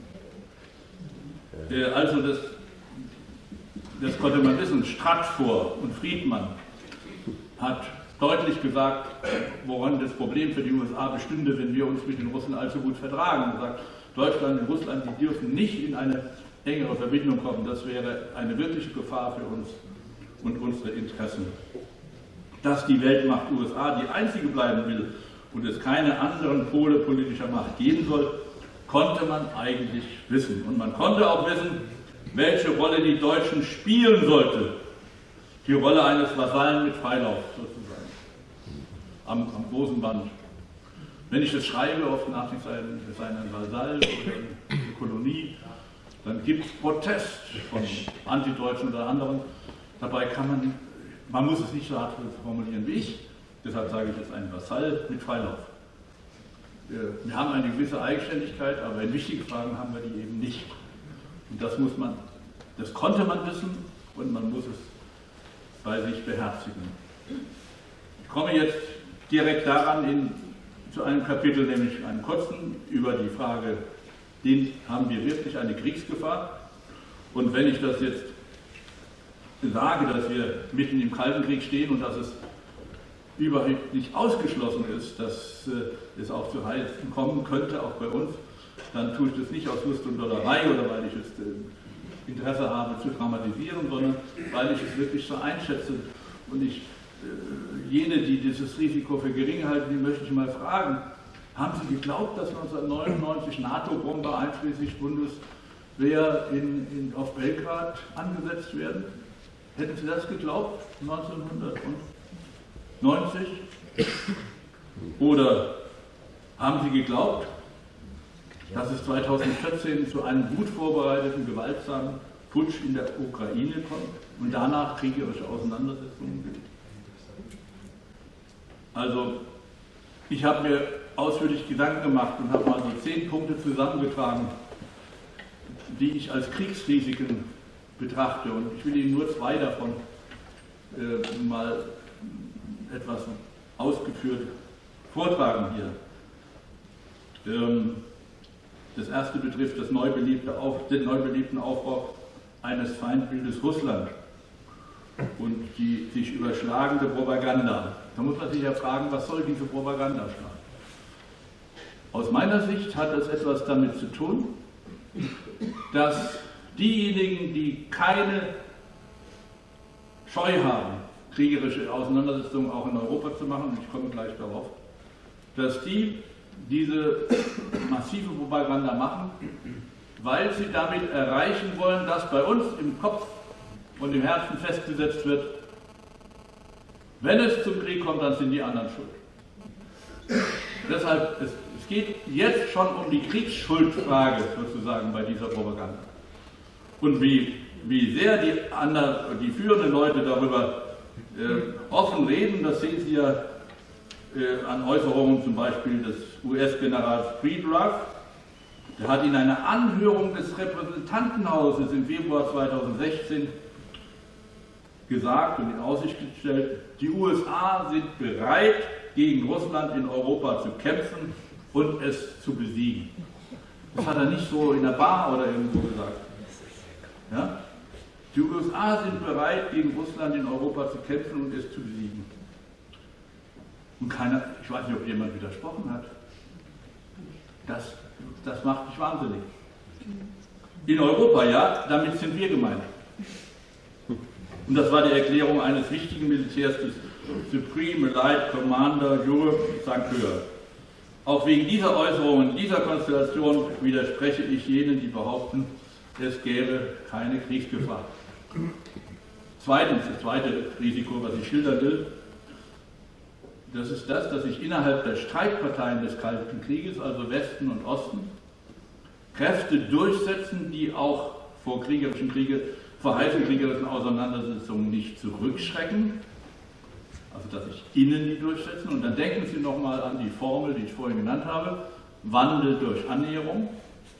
Also das konnte man wissen. Stratfor und Friedman hat deutlich gesagt, woran das Problem für die USA bestünde, wenn wir uns mit den Russen allzu gut vertragen. Er sagt, Deutschland und Russland, die dürfen nicht in eine engere Verbindung kommen. Das wäre eine wirkliche Gefahr für uns und unsere Interessen. Dass die Weltmacht USA die einzige bleiben will und es keine anderen Pole politischer Macht geben soll, konnte man eigentlich wissen. Und man konnte auch wissen, welche Rolle die Deutschen spielen sollte. Die Rolle eines Vasallen mit Freilauf sozusagen, am großen Band. Wenn ich das schreibe, oft nach es sei ein Vasall oder eine Kolonie, dann gibt es Protest von Antideutschen oder anderen. Dabei kann man muss es nicht so hart formulieren wie ich, deshalb sage ich jetzt ein Vasall mit Freilauf. Wir haben eine gewisse Eigenständigkeit, aber in wichtigen Fragen haben wir die eben nicht. Und das konnte man wissen und man muss es bei sich beherzigen. Ich komme jetzt direkt daran zu einem Kapitel, nämlich einem kurzen, über die Frage, haben wir wirklich eine Kriegsgefahr? Und wenn ich das jetzt sage, dass wir mitten im Kalten Krieg stehen und dass es überhaupt nicht ausgeschlossen ist, dass es auch zu Heißen kommen könnte, auch bei uns, dann tue ich das nicht aus Lust und Dollerei oder weil ich es Interesse habe zu dramatisieren, sondern weil ich es wirklich so einschätze. Und jene, die dieses Risiko für gering halten, die möchte ich mal fragen, haben Sie geglaubt, dass 1999 NATO-Bomber einschließlich Bundeswehr auf Belgrad angesetzt werden? Hätten Sie das geglaubt, 1990? Oder haben Sie geglaubt, dass es 2014 zu einem gut vorbereiteten, gewaltsamen Putsch in der Ukraine kommt und danach kriegerische Auseinandersetzungen gibt? Also Ich habe mir ausführlich Gedanken gemacht und habe mal so 10 Punkte zusammengetragen, die ich als Kriegsrisiken betrachte. Und ich will Ihnen nur 2 davon mal etwas ausgeführt vortragen hier. Das erste betrifft den neu belebten Aufbau eines Feindbildes Russland und die sich überschlagende Propaganda. Da muss man sich ja fragen, was soll diese Propaganda schlagen? Aus meiner Sicht hat das etwas damit zu tun, dass diejenigen, die keine Scheu haben, kriegerische Auseinandersetzungen auch in Europa zu machen, und ich komme gleich darauf, dass die diese massive Propaganda machen, weil sie damit erreichen wollen, dass bei uns im Kopf und im Herzen festgesetzt wird, wenn es zum Krieg kommt, dann sind die anderen schuld. Deshalb, es geht jetzt schon um die Kriegsschuldfrage sozusagen bei dieser Propaganda. Und wie sehr die führenden Leute darüber offen reden, das sehen Sie ja an Äußerungen zum Beispiel des US-Generals Friedrich. Der hat in einer Anhörung des Repräsentantenhauses im Februar 2016 gesagt und in Aussicht gestellt, die USA sind bereit, gegen Russland in Europa zu kämpfen und es zu besiegen. Das hat er nicht so in der Bar oder irgendwo gesagt. Ja? Die USA sind bereit, gegen Russland in Europa zu kämpfen und es zu besiegen. Und keiner, ich weiß nicht, ob jemand widersprochen hat. Das macht mich wahnsinnig. In Europa, ja, damit sind wir gemeint. Und das war die Erklärung eines wichtigen Militärs, des Supreme Allied Commander Europe St. Cyr. Auch wegen dieser Äußerungen, dieser Konstellation widerspreche ich jenen, die behaupten, es gäbe keine Kriegsgefahr. Zweitens, das zweite Risiko, was ich schildern will, das ist das, dass sich innerhalb der Streitparteien des Kalten Krieges, also Westen und Osten, Kräfte durchsetzen, die auch vor heißen kriegerischen Auseinandersetzungen nicht zurückschrecken, also dass sich innen die durchsetzen. Und dann denken Sie nochmal an die Formel, die ich vorhin genannt habe, Wandel durch Annäherung.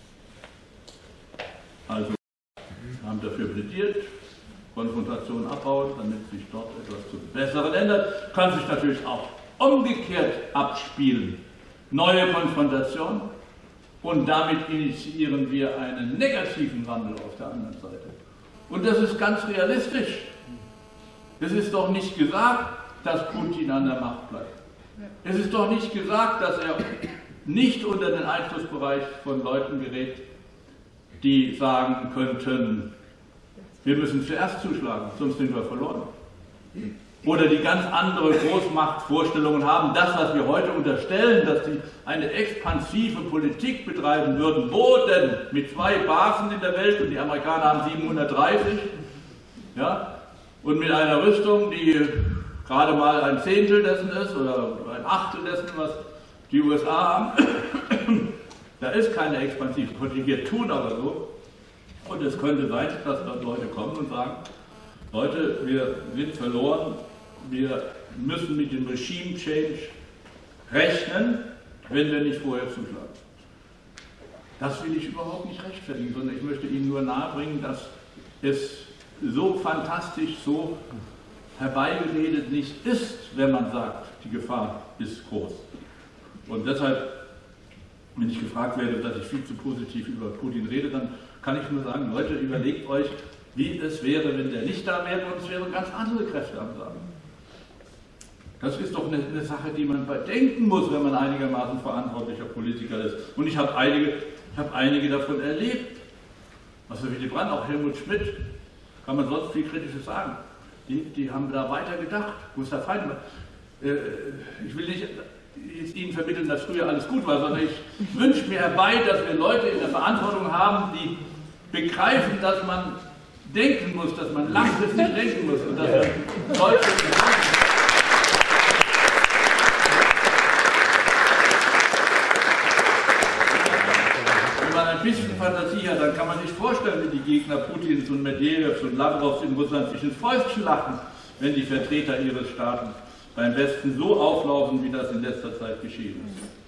Also haben dafür plädiert, Konfrontation abbauen, damit sich dort etwas zum Besseren ändert. Kann sich natürlich auch umgekehrt abspielen. Neue Konfrontation und damit initiieren wir einen negativen Wandel auf der anderen Seite. Und das ist ganz realistisch. Es ist doch nicht gesagt, dass Putin an der Macht bleibt. Es ist doch nicht gesagt, dass er nicht unter den Einflussbereich von Leuten gerät, die sagen könnten, wir müssen zuerst zuschlagen, sonst sind wir verloren. Oder die ganz andere Großmachtvorstellungen haben, das, was wir heute unterstellen, dass sie eine expansive Politik betreiben würden. Wo denn? Mit 2 Basen in der Welt und die Amerikaner haben 730, ja? Und mit einer Rüstung, die gerade mal ein Zehntel dessen ist oder ein Achtel dessen, was die USA haben. Da ist keine expansive Politik, wir tun aber so. Und es könnte sein, dass dort Leute kommen und sagen, Leute, wir sind verloren, wir müssen mit dem Regime Change rechnen, wenn wir nicht vorher zuschlagen. Das will ich überhaupt nicht rechtfertigen, sondern ich möchte Ihnen nur nahebringen, dass es so fantastisch, so herbeigeredet nicht ist, wenn man sagt, die Gefahr ist groß. Und deshalb, wenn ich gefragt werde, dass ich viel zu positiv über Putin rede, dann kann ich nur sagen, Leute, überlegt euch, wie es wäre, wenn der nicht da wäre und es wären ganz andere Kräfte am Sagen. Das ist doch eine Sache, die man bedenken muss, wenn man einigermaßen verantwortlicher Politiker ist. Und ich habe einige davon erlebt. Also Willy Brandt, auch Helmut Schmidt, kann man sonst viel Kritisches sagen. Die haben da weiter gedacht. Gustav Heinemann. Ich will nicht jetzt Ihnen vermitteln, dass früher alles gut war, sondern ich wünsche mir herbei, dass wir Leute in der Verantwortung haben, die begreifen, dass man denken muss, dass man langfristig denken muss und dass man solche Wenn man ein bisschen Fantasie hat, dann kann man sich vorstellen, wie die Gegner Putins und Medvedevs und Lavrovs in Russland sich ins Fäustchen lachen, wenn die Vertreter ihres Staates beim Westen so auflaufen, wie das in letzter Zeit geschehen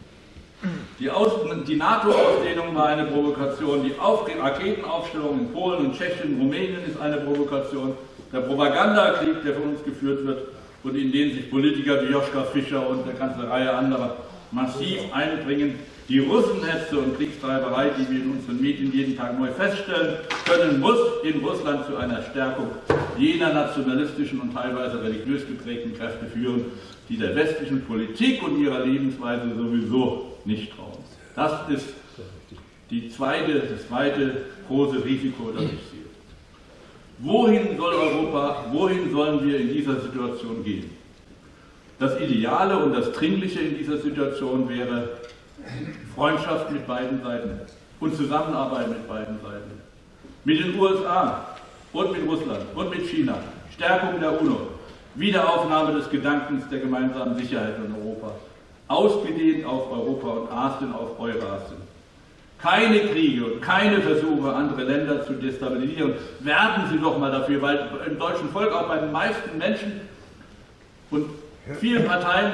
ist. Die NATO-Ausdehnung war eine Provokation, die Raketenaufstellung in Polen und Tschechien, Rumänien ist eine Provokation, der Propagandakrieg, der von uns geführt wird und in den sich Politiker wie Joschka Fischer und eine ganze Reihe anderer massiv einbringen, die Russenhetze und Kriegstreiberei, die wir in unseren Medien jeden Tag neu feststellen können, muss in Russland zu einer Stärkung jener nationalistischen und teilweise religiös geprägten Kräfte führen, die der westlichen Politik und ihrer Lebensweise sowieso nicht trauen. Das ist das zweite große Risiko, das ich sehe. Wohin soll Europa, wohin sollen wir in dieser Situation gehen? Das Ideale und das Dringliche in dieser Situation wäre Freundschaft mit beiden Seiten und Zusammenarbeit mit beiden Seiten. Mit den USA und mit Russland und mit China, Stärkung der UNO, Wiederaufnahme des Gedankens der gemeinsamen Sicherheit in Europa, ausgedehnt auf Europa und Asien, auf Eurasien. Keine Kriege und keine Versuche, andere Länder zu destabilisieren. Werben Sie doch mal dafür, weil im deutschen Volk auch bei den meisten Menschen und vielen Parteien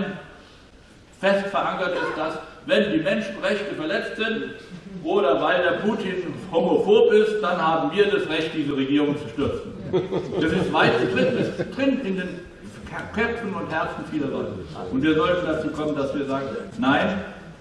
fest verankert ist, dass, wenn die Menschenrechte verletzt sind oder weil der Putin homophob ist, dann haben wir das Recht, diese Regierung zu stürzen. Das ist weit drin in den Köpfen und Herzen vieler Leute. Und wir sollten dazu kommen, dass wir sagen, nein,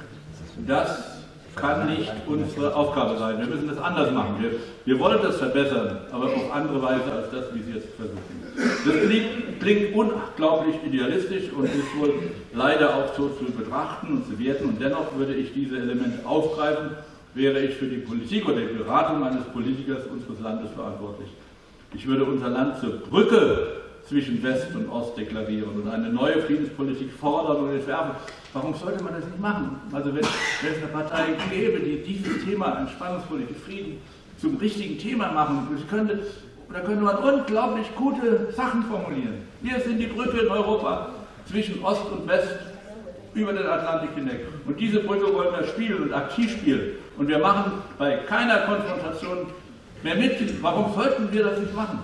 das kann nicht unsere Aufgabe sein. Wir müssen das anders machen. Wir wollen das verbessern, aber auf andere Weise als das, wie Sie jetzt versuchen. Das klingt unglaublich idealistisch und ist wohl leider auch so zu betrachten und zu werten. Und dennoch würde ich diese Elemente aufgreifen, wäre ich für die Politik oder die Beratung eines Politikers unseres Landes verantwortlich. Ich würde unser Land zur Brücke zwischen West und Ost deklarieren und eine neue Friedenspolitik fordern und entwerfen. Warum sollte man das nicht machen? Also wenn es eine Partei gäbe, die dieses Thema Entspannungspolitik, Frieden zum richtigen Thema machen, da könnte man unglaublich gute Sachen formulieren. Wir sind die Brücke in Europa zwischen Ost und West über den Atlantik hinweg. Und diese Brücke wollen wir spielen und aktiv spielen. Und wir machen bei keiner Konfrontation mehr mit. Warum sollten wir das nicht machen?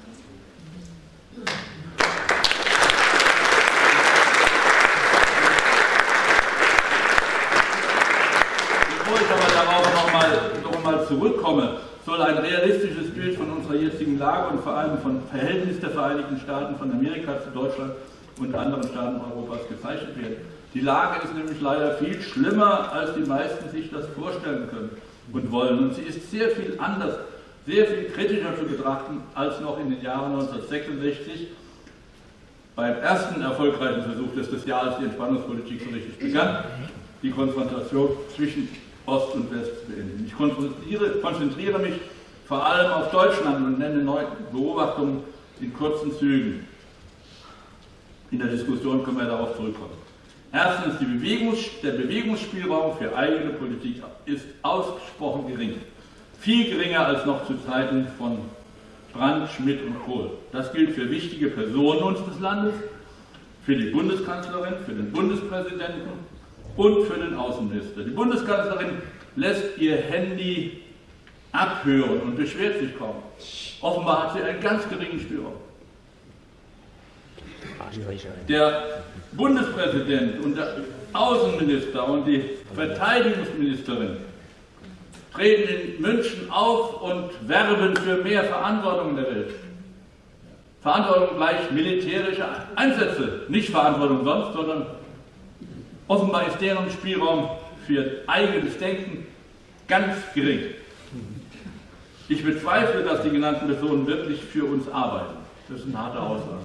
Bevor ich aber darauf noch mal zurückkomme, soll ein realistisches Bild von unserer jetzigen Lage und vor allem vom Verhältnis der Vereinigten Staaten von Amerika zu Deutschland und anderen Staaten Europas gezeichnet werden. Die Lage ist nämlich leider viel schlimmer, als die meisten sich das vorstellen können und wollen. Und sie ist sehr viel anders, sehr viel kritischer zu betrachten als noch in den Jahren 1966 beim ersten erfolgreichen Versuch des Jahres, die Entspannungspolitik so richtig begann, die Konfrontation zwischen Ost und West zu beenden. Ich konzentriere mich vor allem auf Deutschland und nenne neue Beobachtungen in kurzen Zügen. In der Diskussion können wir darauf zurückkommen. Erstens, der Bewegungsspielraum für eigene Politik ist ausgesprochen gering. Viel geringer als noch zu Zeiten von Brandt, Schmidt und Kohl. Das gilt für wichtige Personen unseres Landes, für die Bundeskanzlerin, für den Bundespräsidenten und für den Außenminister. Die Bundeskanzlerin lässt ihr Handy abhören und beschwert sich kaum. Offenbar hat sie einen ganz geringen Spielraum. Der Bundespräsident und der Außenminister und die Verteidigungsministerin treten in München auf und werben für mehr Verantwortung in der Welt. Verantwortung gleich militärische Einsätze, nicht Verantwortung sonst, sondern offenbar ist deren Spielraum für eigenes Denken ganz gering. Ich bezweifle, dass die genannten Personen wirklich für uns arbeiten. Das ist eine harte Aussage.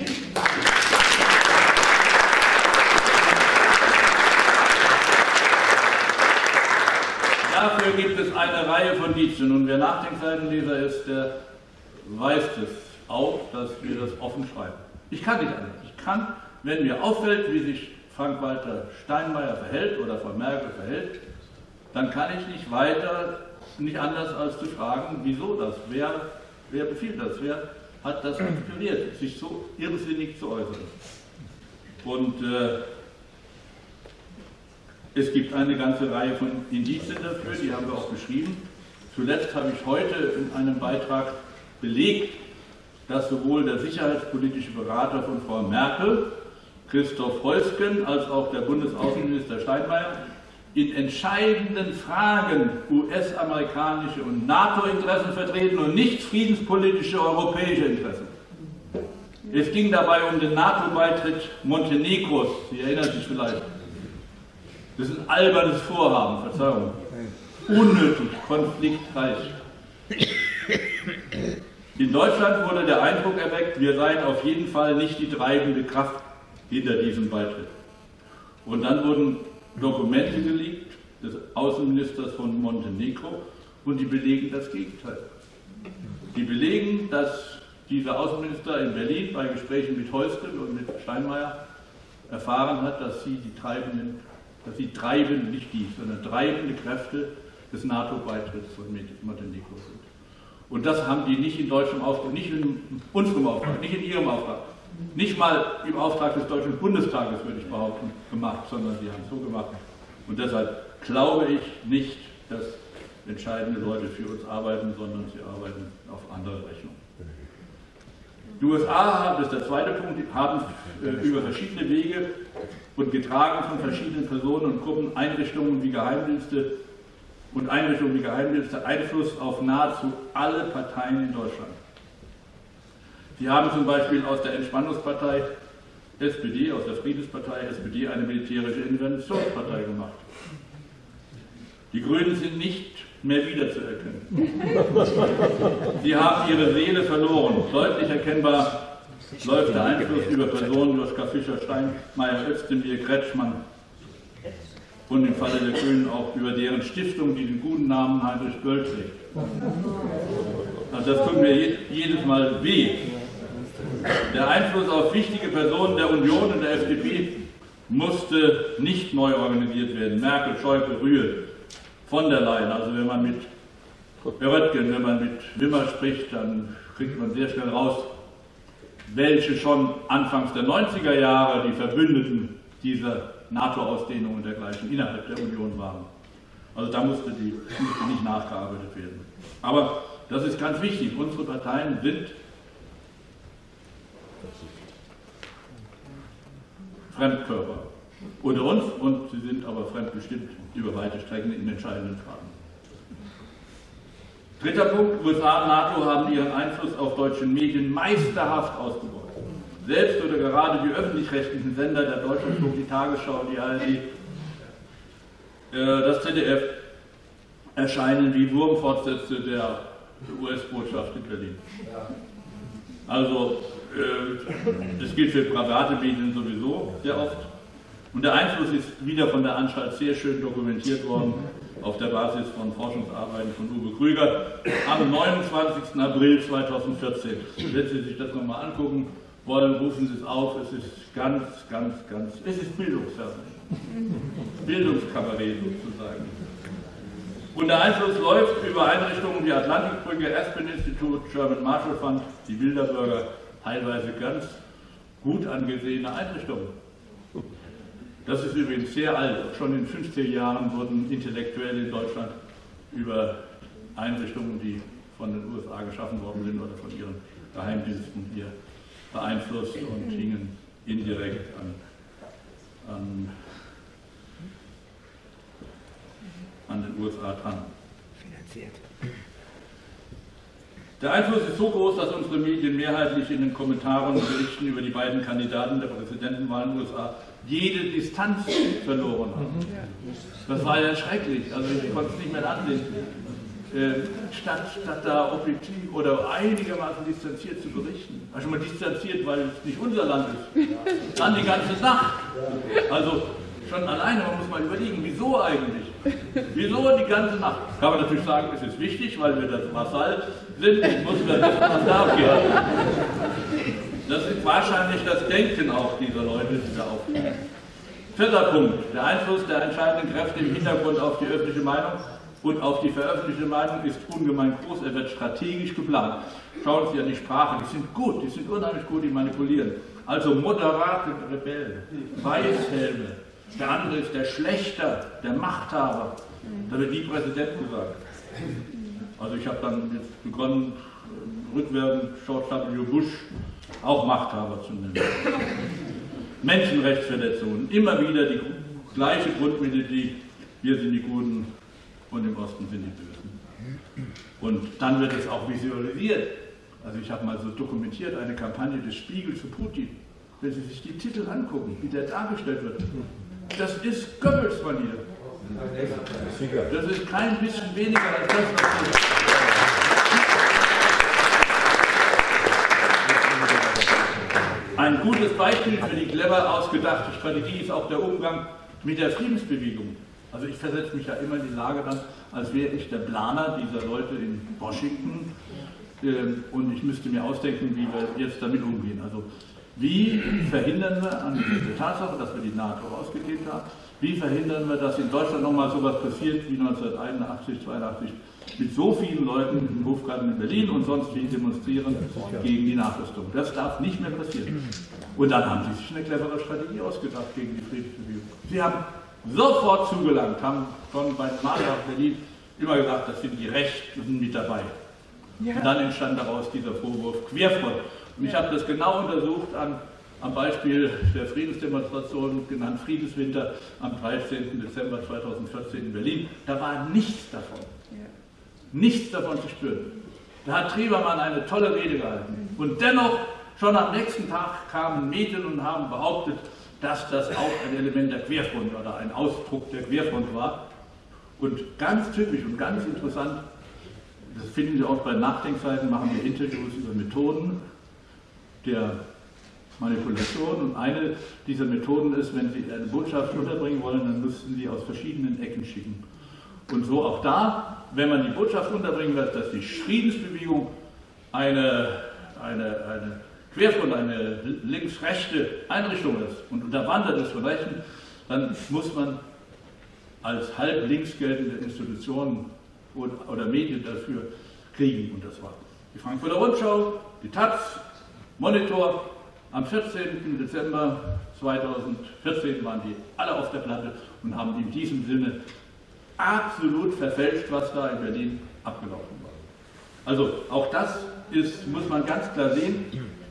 Dafür gibt es eine Reihe von Indizien. Und wer Nachdenkseitenleser ist, der weiß es auch, dass wir das offen schreiben. Ich kann nicht anders. Ich kann, wenn mir auffällt, wie sich Frank-Walter Steinmeier verhält oder Frau Merkel verhält, dann kann ich nicht anders als zu fragen, wieso das? Wer befiehlt das? Wer hat das inspiriert, sich so irrsinnig zu äußern? Und es gibt eine ganze Reihe von Indizien dafür, die haben wir auch beschrieben. Zuletzt habe ich heute in einem Beitrag belegt, dass sowohl der sicherheitspolitische Berater von Frau Merkel Christoph Heusgen als auch der Bundesaußenminister Steinmeier in entscheidenden Fragen US-amerikanische und NATO-Interessen vertreten und nicht friedenspolitische europäische Interessen. Es ging dabei um den NATO-Beitritt Montenegros, Sie erinnern sich vielleicht. Das ist ein albernes Vorhaben, Verzeihung. Unnötig, konfliktreich. In Deutschland wurde der Eindruck erweckt, wir seien auf jeden Fall nicht die treibende Kraft hinter diesem Beitritt. Und dann wurden Dokumente geleakt des Außenministers von Montenegro und die belegen das Gegenteil. Die belegen, dass dieser Außenminister in Berlin bei Gesprächen mit Heusgen und mit Steinmeier erfahren hat, dass sie treibende Kräfte des NATO-Beitritts von Montenegro sind. Und das haben die nicht in deutschem Auftrag, nicht in unserem Auftrag, nicht in ihrem Auftrag, nicht mal im Auftrag des Deutschen Bundestages, würde ich behaupten, gemacht, sondern sie haben es so gemacht. Und deshalb glaube ich nicht, dass entscheidende Leute für uns arbeiten, sondern sie arbeiten auf andere Rechnung. Die USA haben, das ist der zweite Punkt, haben über verschiedene Wege und getragen von verschiedenen Personen und Gruppen Einrichtungen wie Geheimdienste Einfluss auf nahezu alle Parteien in Deutschland. Sie haben zum Beispiel aus der Entspannungspartei SPD, aus der Friedenspartei SPD eine militärische Interventionspartei gemacht. Die Grünen sind nicht mehr wiederzuerkennen. Sie haben ihre Seele verloren. Deutlich erkennbar läuft der Einfluss über Personen Joschka Fischer, Steinmeier, Özdemir, Kretschmann und im Falle der Grünen auch über deren Stiftung, die den guten Namen Heinrich Böll trägt. Also das tut mir jedes Mal weh. Der Einfluss auf wichtige Personen der Union und der FDP musste nicht neu organisiert werden. Merkel, Schäuble, Rühl, von der Leyen. Also wenn man mit Röttgen, wenn man mit Wimmer spricht, dann kriegt man sehr schnell raus, welche schon anfangs der 90er Jahre die Verbündeten dieser NATO-Ausdehnung und dergleichen innerhalb der Union waren. Also da musste nicht nachgearbeitet werden. Aber das ist ganz wichtig. Unsere Parteien sind Fremdkörper unter uns und sie sind aber fremdbestimmt über weite Strecken in entscheidenden Fragen. Dritter Punkt, USA und NATO haben ihren Einfluss auf deutsche Medien meisterhaft ausgebaut. Selbst oder gerade die öffentlich-rechtlichen Sender, der Deutschlandfunk, die Tagesschau, die ARD, das ZDF, erscheinen wie Wurmfortsätze der US-Botschaft in Berlin. Also, das gilt für private Medien sowieso sehr oft. Und der Einfluss ist wieder von der Anstalt sehr schön dokumentiert worden, auf der Basis von Forschungsarbeiten von Uwe Krüger am 29. April 2014. Wenn Sie sich das nochmal angucken wollen, rufen Sie es auf. Es ist es ist Bildungsfernsehen. Bildungskabarett sozusagen. Und der Einfluss läuft über Einrichtungen wie Atlantikbrücke, Aspen Institute, German Marshall Fund, die Bilderberger, teilweise ganz gut angesehene Einrichtungen. Das ist übrigens sehr alt. Schon in den 50er Jahren wurden Intellektuelle in Deutschland über Einrichtungen, die von den USA geschaffen worden sind oder von ihren Geheimdiensten hier beeinflusst und hingen indirekt an den USA dran. Finanziert. Der Einfluss ist so groß, dass unsere Medien mehrheitlich in den Kommentaren und Berichten über die beiden Kandidaten der Präsidentenwahl in den USA jede Distanz verloren haben. Das war ja schrecklich, also ich konnte es nicht mehr ansehen. Statt da objektiv oder einigermaßen distanziert zu berichten. Also schon mal distanziert, weil es nicht unser Land ist. Dann die ganze Nacht. Also schon alleine, man muss mal überlegen, wieso eigentlich? Wieso die ganze Nacht? Kann man natürlich sagen, es ist wichtig, weil wir das Vasall sind, ich muss mir das darf gehen. Das ist wahrscheinlich das Denken auch dieser Leute, die da aufnehmen. Vierter Punkt, der Einfluss der entscheidenden Kräfte im Hintergrund auf die öffentliche Meinung und auf die veröffentlichte Meinung ist ungemein groß, er wird strategisch geplant. Schauen Sie an die Sprache, die sind gut, die sind unheimlich gut, die manipulieren. Also moderate Rebellen, Weißhelme, der andere ist der Schlechter, der Machthaber, da wird nie Präsident gesagt. Also ich habe dann jetzt begonnen, rückwärts George W. Bush auch Machthaber zu nennen. Menschenrechtsverletzungen, immer wieder die gleiche Grundmelodie, wir sind die Guten und im Osten sind die Bösen. Und dann wird es auch visualisiert. Also ich habe mal so dokumentiert eine Kampagne des Spiegel zu Putin. Wenn Sie sich die Titel angucken, wie der dargestellt wird, das ist Goebbels-Manier. Das ist kein bisschen weniger als das, was wir... Ein gutes Beispiel für die clever ausgedachte Strategie ist auch der Umgang mit der Friedensbewegung. Also ich versetze mich ja immer in die Lage dann, als wäre ich der Planer dieser Leute in Washington und ich müsste mir ausdenken, wie wir jetzt damit umgehen. Also wie verhindern wir angesichts der Tatsache, dass wir die NATO ausgedehnt haben, wie verhindern wir, dass in Deutschland nochmal sowas passiert wie 1981, 82 mit so vielen Leuten im Hofgarten in Berlin und sonst wie demonstrieren gegen die Nachrüstung. Das darf nicht mehr passieren. Und dann haben sie sich eine clevere Strategie ausgedacht gegen die Friedensbewegung. Sie haben sofort zugelangt, haben schon bei Maler Berlin immer gesagt, das sind die Rechten mit dabei. Und dann entstand daraus dieser Vorwurf Querfront. Und ich habe das genau untersucht am Beispiel der Friedensdemonstration, genannt Friedenswinter, am 13. Dezember 2014 in Berlin. Da war nichts davon. Nichts davon zu spüren. Da hat Trebermann eine tolle Rede gehalten. Und dennoch, schon am nächsten Tag kamen Medien und haben behauptet, dass das auch ein Element der Querfront oder ein Ausdruck der Querfront war. Und ganz typisch und ganz interessant, das finden Sie auch bei Nachdenkseiten, machen wir Interviews über Methoden der Manipulation. Und eine dieser Methoden ist, wenn Sie eine Botschaft unterbringen wollen, dann müssen Sie aus verschiedenen Ecken schicken. Und so auch da, wenn man die Botschaft unterbringen will, dass die Friedensbewegung eine Querfront, eine links-rechte Einrichtung ist und unterwandert ist von Rechten, dann muss man als halb links geltende Institutionen oder Medien dafür kriegen. Und das war die Frankfurter Rundschau, die Taz, Monitor. Am 14. Dezember 2014 waren die alle auf der Platte und haben in diesem Sinne absolut verfälscht, was da in Berlin abgelaufen war. Also auch das muss man ganz klar sehen.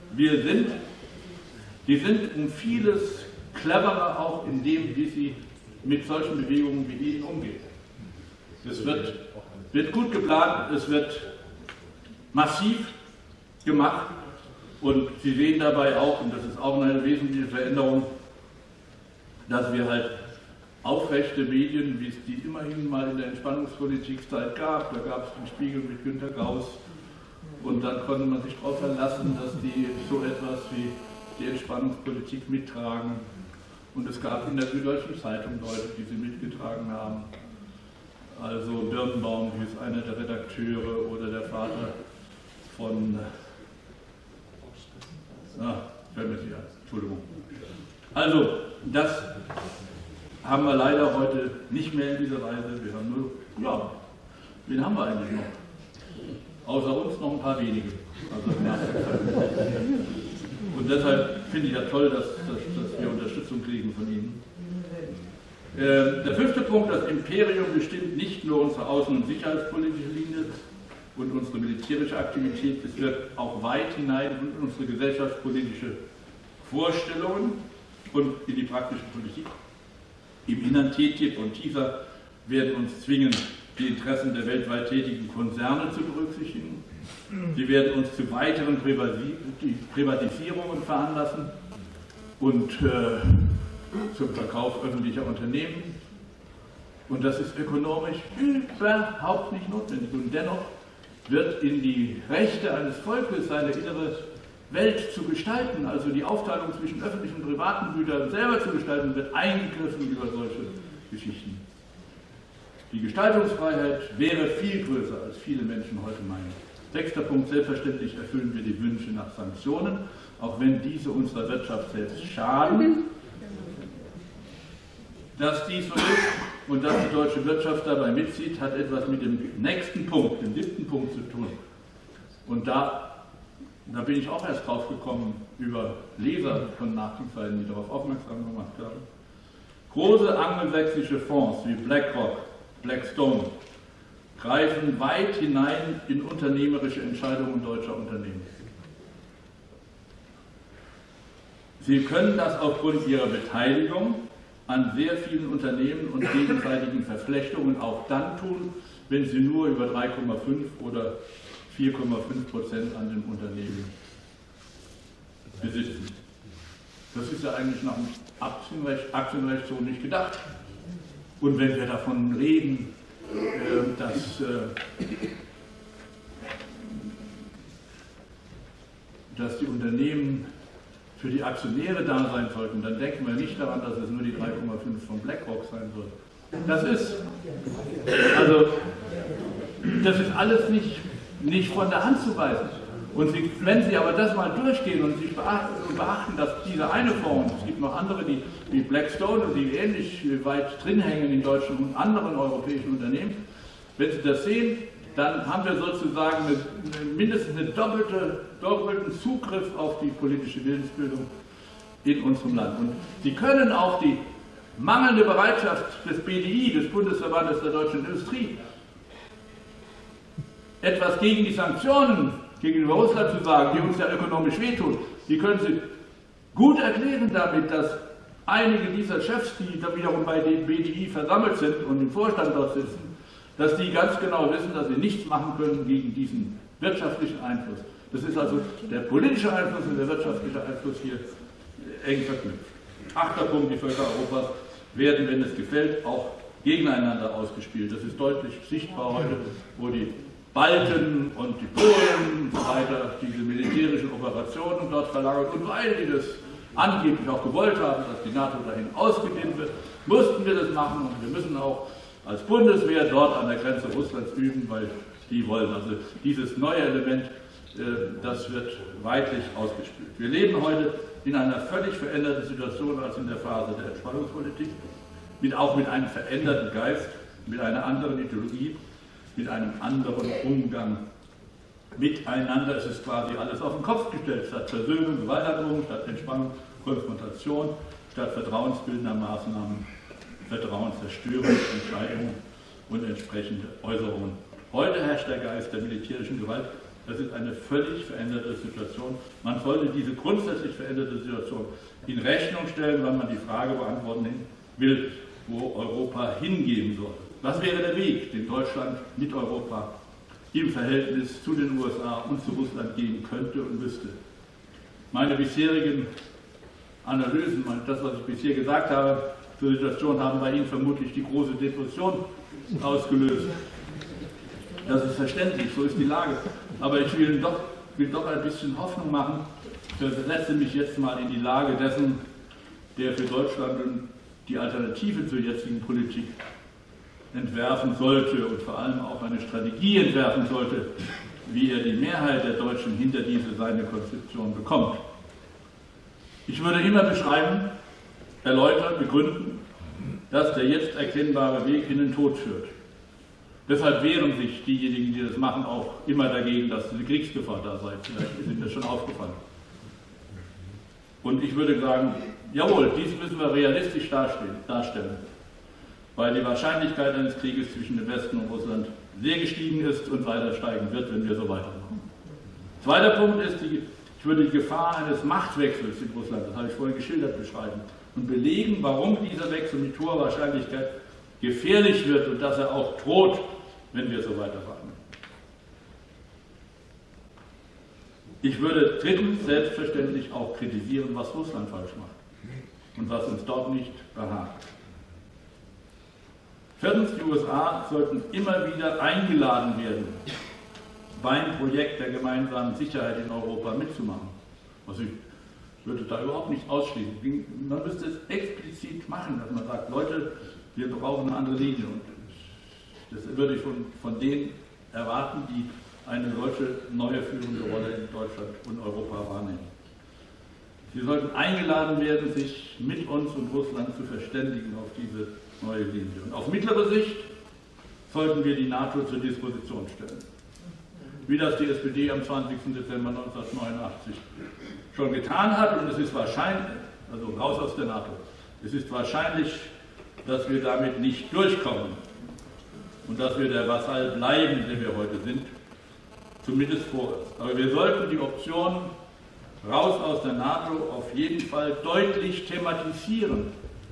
Die sind um vieles cleverer auch in dem, wie sie mit solchen Bewegungen wie diesen umgehen. Es wird gut geplant, es wird massiv gemacht und Sie sehen dabei auch, und das ist auch eine wesentliche Veränderung, dass wir halt aufrechte Medien, wie es die immerhin mal in der Entspannungspolitikzeit gab, da gab es den Spiegel mit Günter Gauss und dann konnte man sich darauf verlassen, dass die so etwas wie die Entspannungspolitik mittragen und es gab in der Süddeutschen Zeitung Leute, die sie mitgetragen haben. Also Birnbaum, wie ist einer der Redakteure oder der Vater von, Entschuldigung. Also das haben wir leider heute nicht mehr in dieser Weise. Wir haben nur, ja, wen haben wir eigentlich noch? Außer uns noch ein paar wenige. Also, und deshalb finde ich ja toll, dass wir Unterstützung kriegen von Ihnen. Der 5. Punkt, das Imperium bestimmt nicht nur unsere außen- und sicherheitspolitische Linie und unsere militärische Aktivität, es wird auch weit hinein in unsere gesellschaftspolitische Vorstellungen und in die praktische Politik. Im Innern TTIP und TISA werden uns zwingen, die Interessen der weltweit tätigen Konzerne zu berücksichtigen. Sie werden uns zu weiteren Privatisierungen veranlassen und zum Verkauf öffentlicher Unternehmen. Und das ist ökonomisch überhaupt nicht notwendig. Und dennoch wird in die Rechte eines Volkes seine innere Welt zu gestalten, also die Aufteilung zwischen öffentlichen und privaten Gütern selber zu gestalten, wird eingegriffen über solche Geschichten. Die Gestaltungsfreiheit wäre viel größer, als viele Menschen heute meinen. 6. Punkt, selbstverständlich erfüllen wir die Wünsche nach Sanktionen, auch wenn diese unserer Wirtschaft selbst schaden. Dass dies so ist und dass die deutsche Wirtschaft dabei mitzieht, hat etwas mit dem nächsten Punkt, dem 7. Punkt zu tun. Und da bin ich auch erst drauf gekommen über Leser von Nachrichtenseiten, die darauf aufmerksam gemacht haben. Große angelsächsische Fonds wie BlackRock, Blackstone greifen weit hinein in unternehmerische Entscheidungen deutscher Unternehmen. Sie können das aufgrund Ihrer Beteiligung an sehr vielen Unternehmen und gegenseitigen Verflechtungen auch dann tun, wenn Sie nur über 3,5 oder 4,5% an dem Unternehmen besitzen. Das ist ja eigentlich nach dem Aktienrecht so nicht gedacht. Und wenn wir davon reden, dass die Unternehmen für die Aktionäre da sein sollten, dann denken wir nicht daran, dass es nur die 3,5 von BlackRock sein wird. Das ist alles nicht von der Hand zu weisen. Und wenn Sie aber das mal durchgehen und sich beachten, dass dieser eine Fonds, es gibt noch andere, die wie Blackstone und die ähnlich weit drin hängen in deutschen und anderen europäischen Unternehmen, wenn Sie das sehen, dann haben wir sozusagen mindestens einen doppelten Zugriff auf die politische Willensbildung in unserem Land. Und Sie können auch die mangelnde Bereitschaft des BDI, des Bundesverbandes der deutschen Industrie, etwas gegen die Sanktionen gegenüber Russland zu sagen, die uns ja ökonomisch wehtun, die können Sie gut erklären damit, dass einige dieser Chefs, die da wiederum bei dem BDI versammelt sind und im Vorstand dort sitzen, dass die ganz genau wissen, dass sie nichts machen können gegen diesen wirtschaftlichen Einfluss. Das ist also der politische Einfluss und der wirtschaftliche Einfluss hier eng verknüpft. 8. Punkt, die Völker Europas werden, wenn es gefällt, auch gegeneinander ausgespielt. Das ist deutlich sichtbar heute, wo die Balten und die Polen und so weiter diese militärischen Operationen dort verlagert. Und weil die das angeblich auch gewollt haben, dass die NATO dahin ausgedehnt wird, mussten wir das machen und wir müssen auch als Bundeswehr dort an der Grenze Russlands üben, weil die wollen. Also dieses neue Element, das wird weitlich ausgespielt. Wir leben heute in einer völlig veränderten Situation als in der Phase der Entspannungspolitik, auch mit einem veränderten Geist, mit einer anderen Ideologie, mit einem anderen Umgang miteinander. Es ist quasi alles auf den Kopf gestellt, statt Versöhnung, Gewaltandrohung, statt Entspannung, Konfrontation, statt vertrauensbildender Maßnahmen, vertrauenszerstörende Entscheidungen und entsprechende Äußerungen. Heute herrscht der Geist der militärischen Gewalt. Das ist eine völlig veränderte Situation. Man sollte diese grundsätzlich veränderte Situation in Rechnung stellen, wenn man die Frage beantworten will, wo Europa hingehen soll. Was wäre der Weg, den Deutschland mit Europa im Verhältnis zu den USA und zu Russland gehen könnte und müsste? Meine bisherigen Analysen, das, was ich bisher gesagt habe, zur Situation haben bei Ihnen vermutlich die große Depression ausgelöst. Das ist verständlich, so ist die Lage. Aber ich will doch ein bisschen Hoffnung machen. Ich versetze mich jetzt mal in die Lage dessen, der für Deutschland die Alternative zur jetzigen Politik entwerfen sollte und vor allem auch eine Strategie entwerfen sollte, wie er die Mehrheit der Deutschen hinter diese seine Konzeption bekommt. Ich würde immer beschreiben, erläutern, begründen, dass der jetzt erkennbare Weg in den Tod führt. Deshalb wehren sich diejenigen, die das machen, auch immer dagegen, dass eine Kriegsgefahr da sei. Vielleicht ist Ihnen das schon aufgefallen. Und ich würde sagen, jawohl, dies müssen wir realistisch darstellen, weil die Wahrscheinlichkeit eines Krieges zwischen dem Westen und Russland sehr gestiegen ist und weiter steigen wird, wenn wir so weitermachen. Zweiter Punkt ist, ich würde die Gefahr eines Machtwechsels in Russland, das habe ich vorhin geschildert, beschreiben und belegen, warum dieser Wechsel mit hoher Wahrscheinlichkeit gefährlich wird und dass er auch droht, wenn wir so weitermachen. Ich würde drittens selbstverständlich auch kritisieren, was Russland falsch macht und was uns dort nicht behagt. Viertens, die USA sollten immer wieder eingeladen werden, beim Projekt der gemeinsamen Sicherheit in Europa mitzumachen. Also ich würde da überhaupt nicht ausschließen. Man müsste es explizit machen, dass man sagt, Leute, wir brauchen eine andere Linie. Und das würde ich von denen erwarten, die eine solche neue führende Rolle in Deutschland und Europa wahrnehmen. Sie sollten eingeladen werden, sich mit uns und Russland zu verständigen auf diese neue Linie. Und auf mittlere Sicht sollten wir die NATO zur Disposition stellen. Wie das die SPD am 20. Dezember 1989 schon getan hat. Und es ist wahrscheinlich, also raus aus der NATO, es ist wahrscheinlich, dass wir damit nicht durchkommen und dass wir der Vasall bleiben, der wir heute sind, zumindest vorerst. Aber wir sollten die Option raus aus der NATO auf jeden Fall deutlich thematisieren.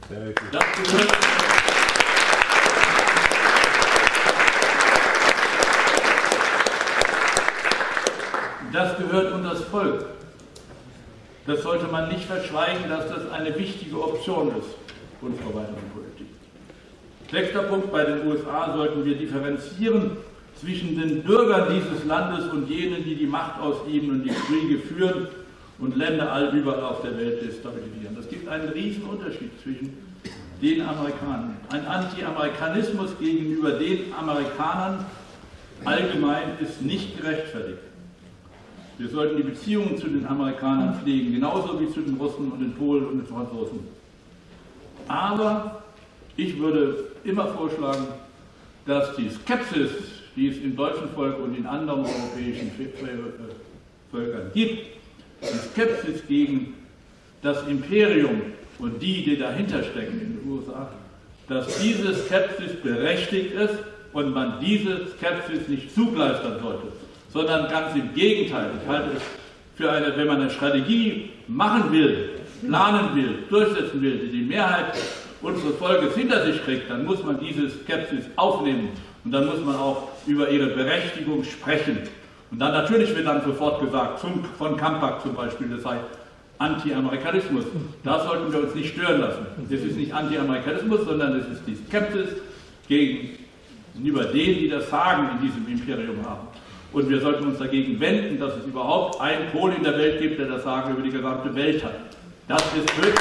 Das gehört unter das Volk. Das sollte man nicht verschweigen, dass das eine wichtige Option ist unserer weiteren Politik. 6. Punkt: Bei den USA sollten wir differenzieren zwischen den Bürgern dieses Landes und jenen, die die Macht ausüben und die Kriege führen und Länder überall auf der Welt destabilisieren. Es gibt einen riesen Unterschied zwischen den Amerikanern. Ein Anti-Amerikanismus gegenüber den Amerikanern allgemein ist nicht gerechtfertigt. Wir sollten die Beziehungen zu den Amerikanern pflegen, genauso wie zu den Russen und den Polen und den Franzosen. Aber ich würde immer vorschlagen, dass die Skepsis, die es im deutschen Volk und in anderen europäischen Völkern gibt, die Skepsis gegen das Imperium und die dahinter stecken in den USA, dass diese Skepsis berechtigt ist und man diese Skepsis nicht zugleistern sollte, sondern ganz im Gegenteil. Ich halte es für wenn man eine Strategie machen will, planen will, durchsetzen will, die die Mehrheit unseres Volkes hinter sich kriegt, dann muss man diese Skepsis aufnehmen und dann muss man auch über ihre Berechtigung sprechen. Und dann natürlich wird dann sofort gesagt, von Kampak zum Beispiel, das sei Anti-Amerikanismus. Da sollten wir uns nicht stören lassen. Das ist nicht Anti-Amerikanismus, sondern es ist die Skepsis gegenüber denen, die das Sagen in diesem Imperium haben. Und wir sollten uns dagegen wenden, dass es überhaupt einen Pol in der Welt gibt, der das Sagen über die gesamte Welt hat. Das ist wirklich...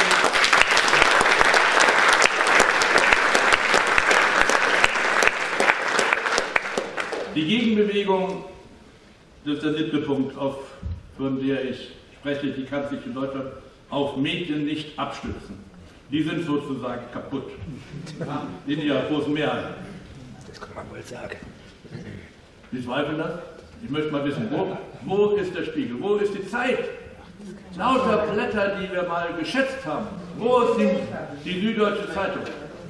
Die Gegenbewegung, das ist der 7. Punkt, von der ich spreche, die kann sich in Deutschland auf Medien nicht abstützen. Die sind sozusagen kaputt. In ihrer großen Mehrheit. Das kann man wohl sagen. Sie zweifeln das? Ich möchte mal wissen, wo ist der Spiegel? Wo ist die Zeit? Lauter Blätter, die wir mal geschätzt haben. Wo sind die Süddeutsche Zeitung?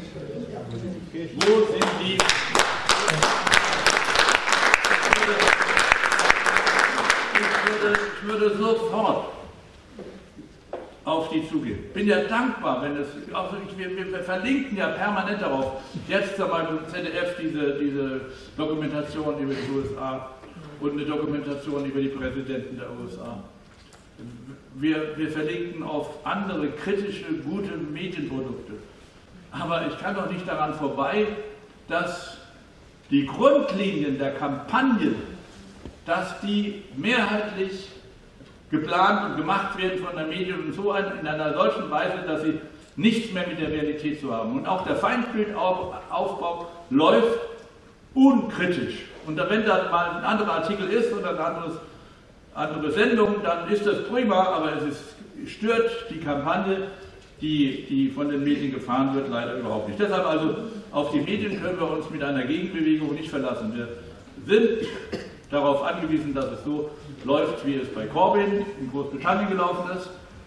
Wo sind die... Ich würde sofort auf die zugehen. Ich bin ja dankbar, wenn es, also wir verlinken ja permanent darauf. Jetzt einmal im ZDF diese Dokumentation über die USA und eine Dokumentation über die Präsidenten der USA. Wir verlinken auf andere kritische, gute Medienprodukte. Aber ich kann doch nicht daran vorbei, dass die Grundlinien der Kampagne, dass die mehrheitlich geplant und gemacht werden von der Medien und so in einer solchen Weise, dass sie nichts mehr mit der Realität zu haben. Und auch der Feindbildaufbau läuft unkritisch. Und wenn da mal ein anderer Artikel ist oder eine andere Sendung, dann ist das prima, aber es stört die Kampagne, die von den Medien gefahren wird, leider überhaupt nicht. Deshalb also auf die Medien können wir uns mit einer Gegenbewegung nicht verlassen. Wir sind darauf angewiesen, dass es so läuft, wie es bei Corbyn in Großbritannien gelaufen ist,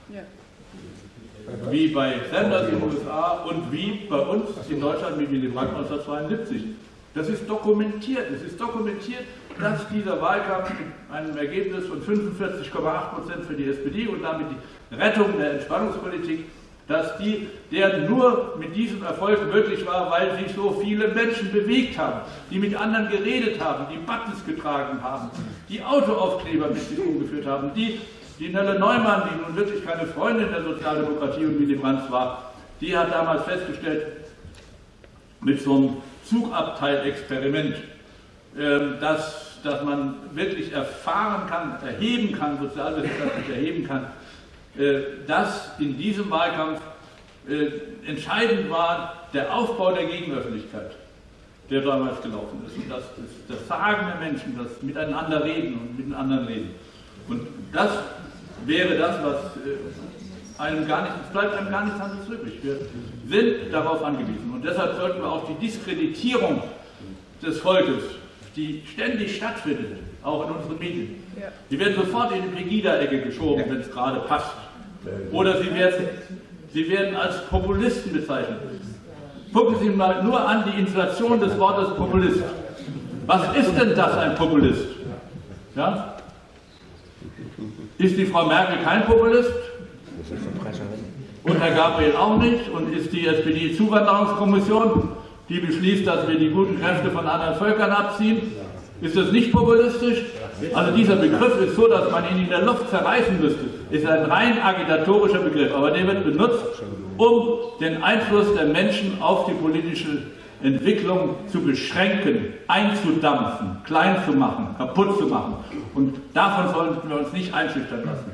wie bei Sanders in den USA und wie bei uns in Deutschland mit Willy Brandt 1972. Das ist dokumentiert. Es ist dokumentiert, dass dieser Wahlkampf mit einem Ergebnis von 45,8% für die SPD und damit die Rettung der Entspannungspolitik, dass der nur mit diesem Erfolg möglich war, weil sich so viele Menschen bewegt haben, die mit anderen geredet haben, die Buttons getragen haben, die Autoaufkleber mit sich umgeführt haben, die Nelle Neumann, die nun wirklich keine Freundin der Sozialdemokratie und Willy Brandt war, die hat damals festgestellt, mit so einem Zugabteilexperiment, dass man wirklich erfahren kann, erheben kann, sozialwissenschaftlich erheben kann, dass in diesem Wahlkampf entscheidend war der Aufbau der Gegenöffentlichkeit, der damals gelaufen ist. Und das Sagen der Menschen, das Miteinander reden und mit den anderen reden. Und das wäre das, was es bleibt einem gar nichts anderes übrig. Wir sind darauf angewiesen. Und deshalb sollten wir auch die Diskreditierung des Volkes, die ständig stattfindet, auch in unseren Medien, die werden sofort in die Pegida-Ecke geschoben, wenn es gerade passt. Oder sie werden als Populisten bezeichnet. Gucken Sie mal nur an die Inflation des Wortes Populist. Was ist denn das, ein Populist? Ja? Ist die Frau Merkel kein Populist? Und Herr Gabriel auch nicht? Und ist die SPD-Zuwanderungskommission, die beschließt, dass wir die guten Kräfte von anderen Völkern abziehen? Ist das nicht populistisch? Also dieser Begriff ist so, dass man ihn in der Luft zerreißen müsste. Ist ein rein agitatorischer Begriff, aber der wird benutzt, um den Einfluss der Menschen auf die politische Entwicklung zu beschränken, einzudampfen, klein zu machen, kaputt zu machen. Und davon sollten wir uns nicht einschüchtern lassen.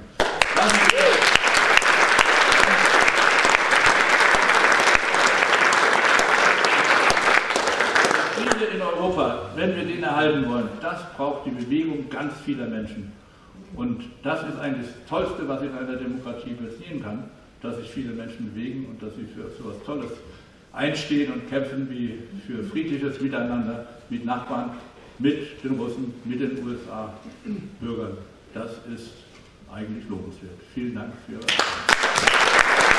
Friede in Europa, wenn wir den erhalten wollen, das braucht die Bewegung ganz vieler Menschen. Und das ist eigentlich das Tollste, was in einer Demokratie passieren kann, dass sich viele Menschen bewegen und dass sie für so etwas Tolles einstehen und kämpfen wie für friedliches Miteinander mit Nachbarn, mit den Russen, mit den USA-Bürgern. Das ist eigentlich lobenswert. Vielen Dank für Ihre Aufmerksamkeit.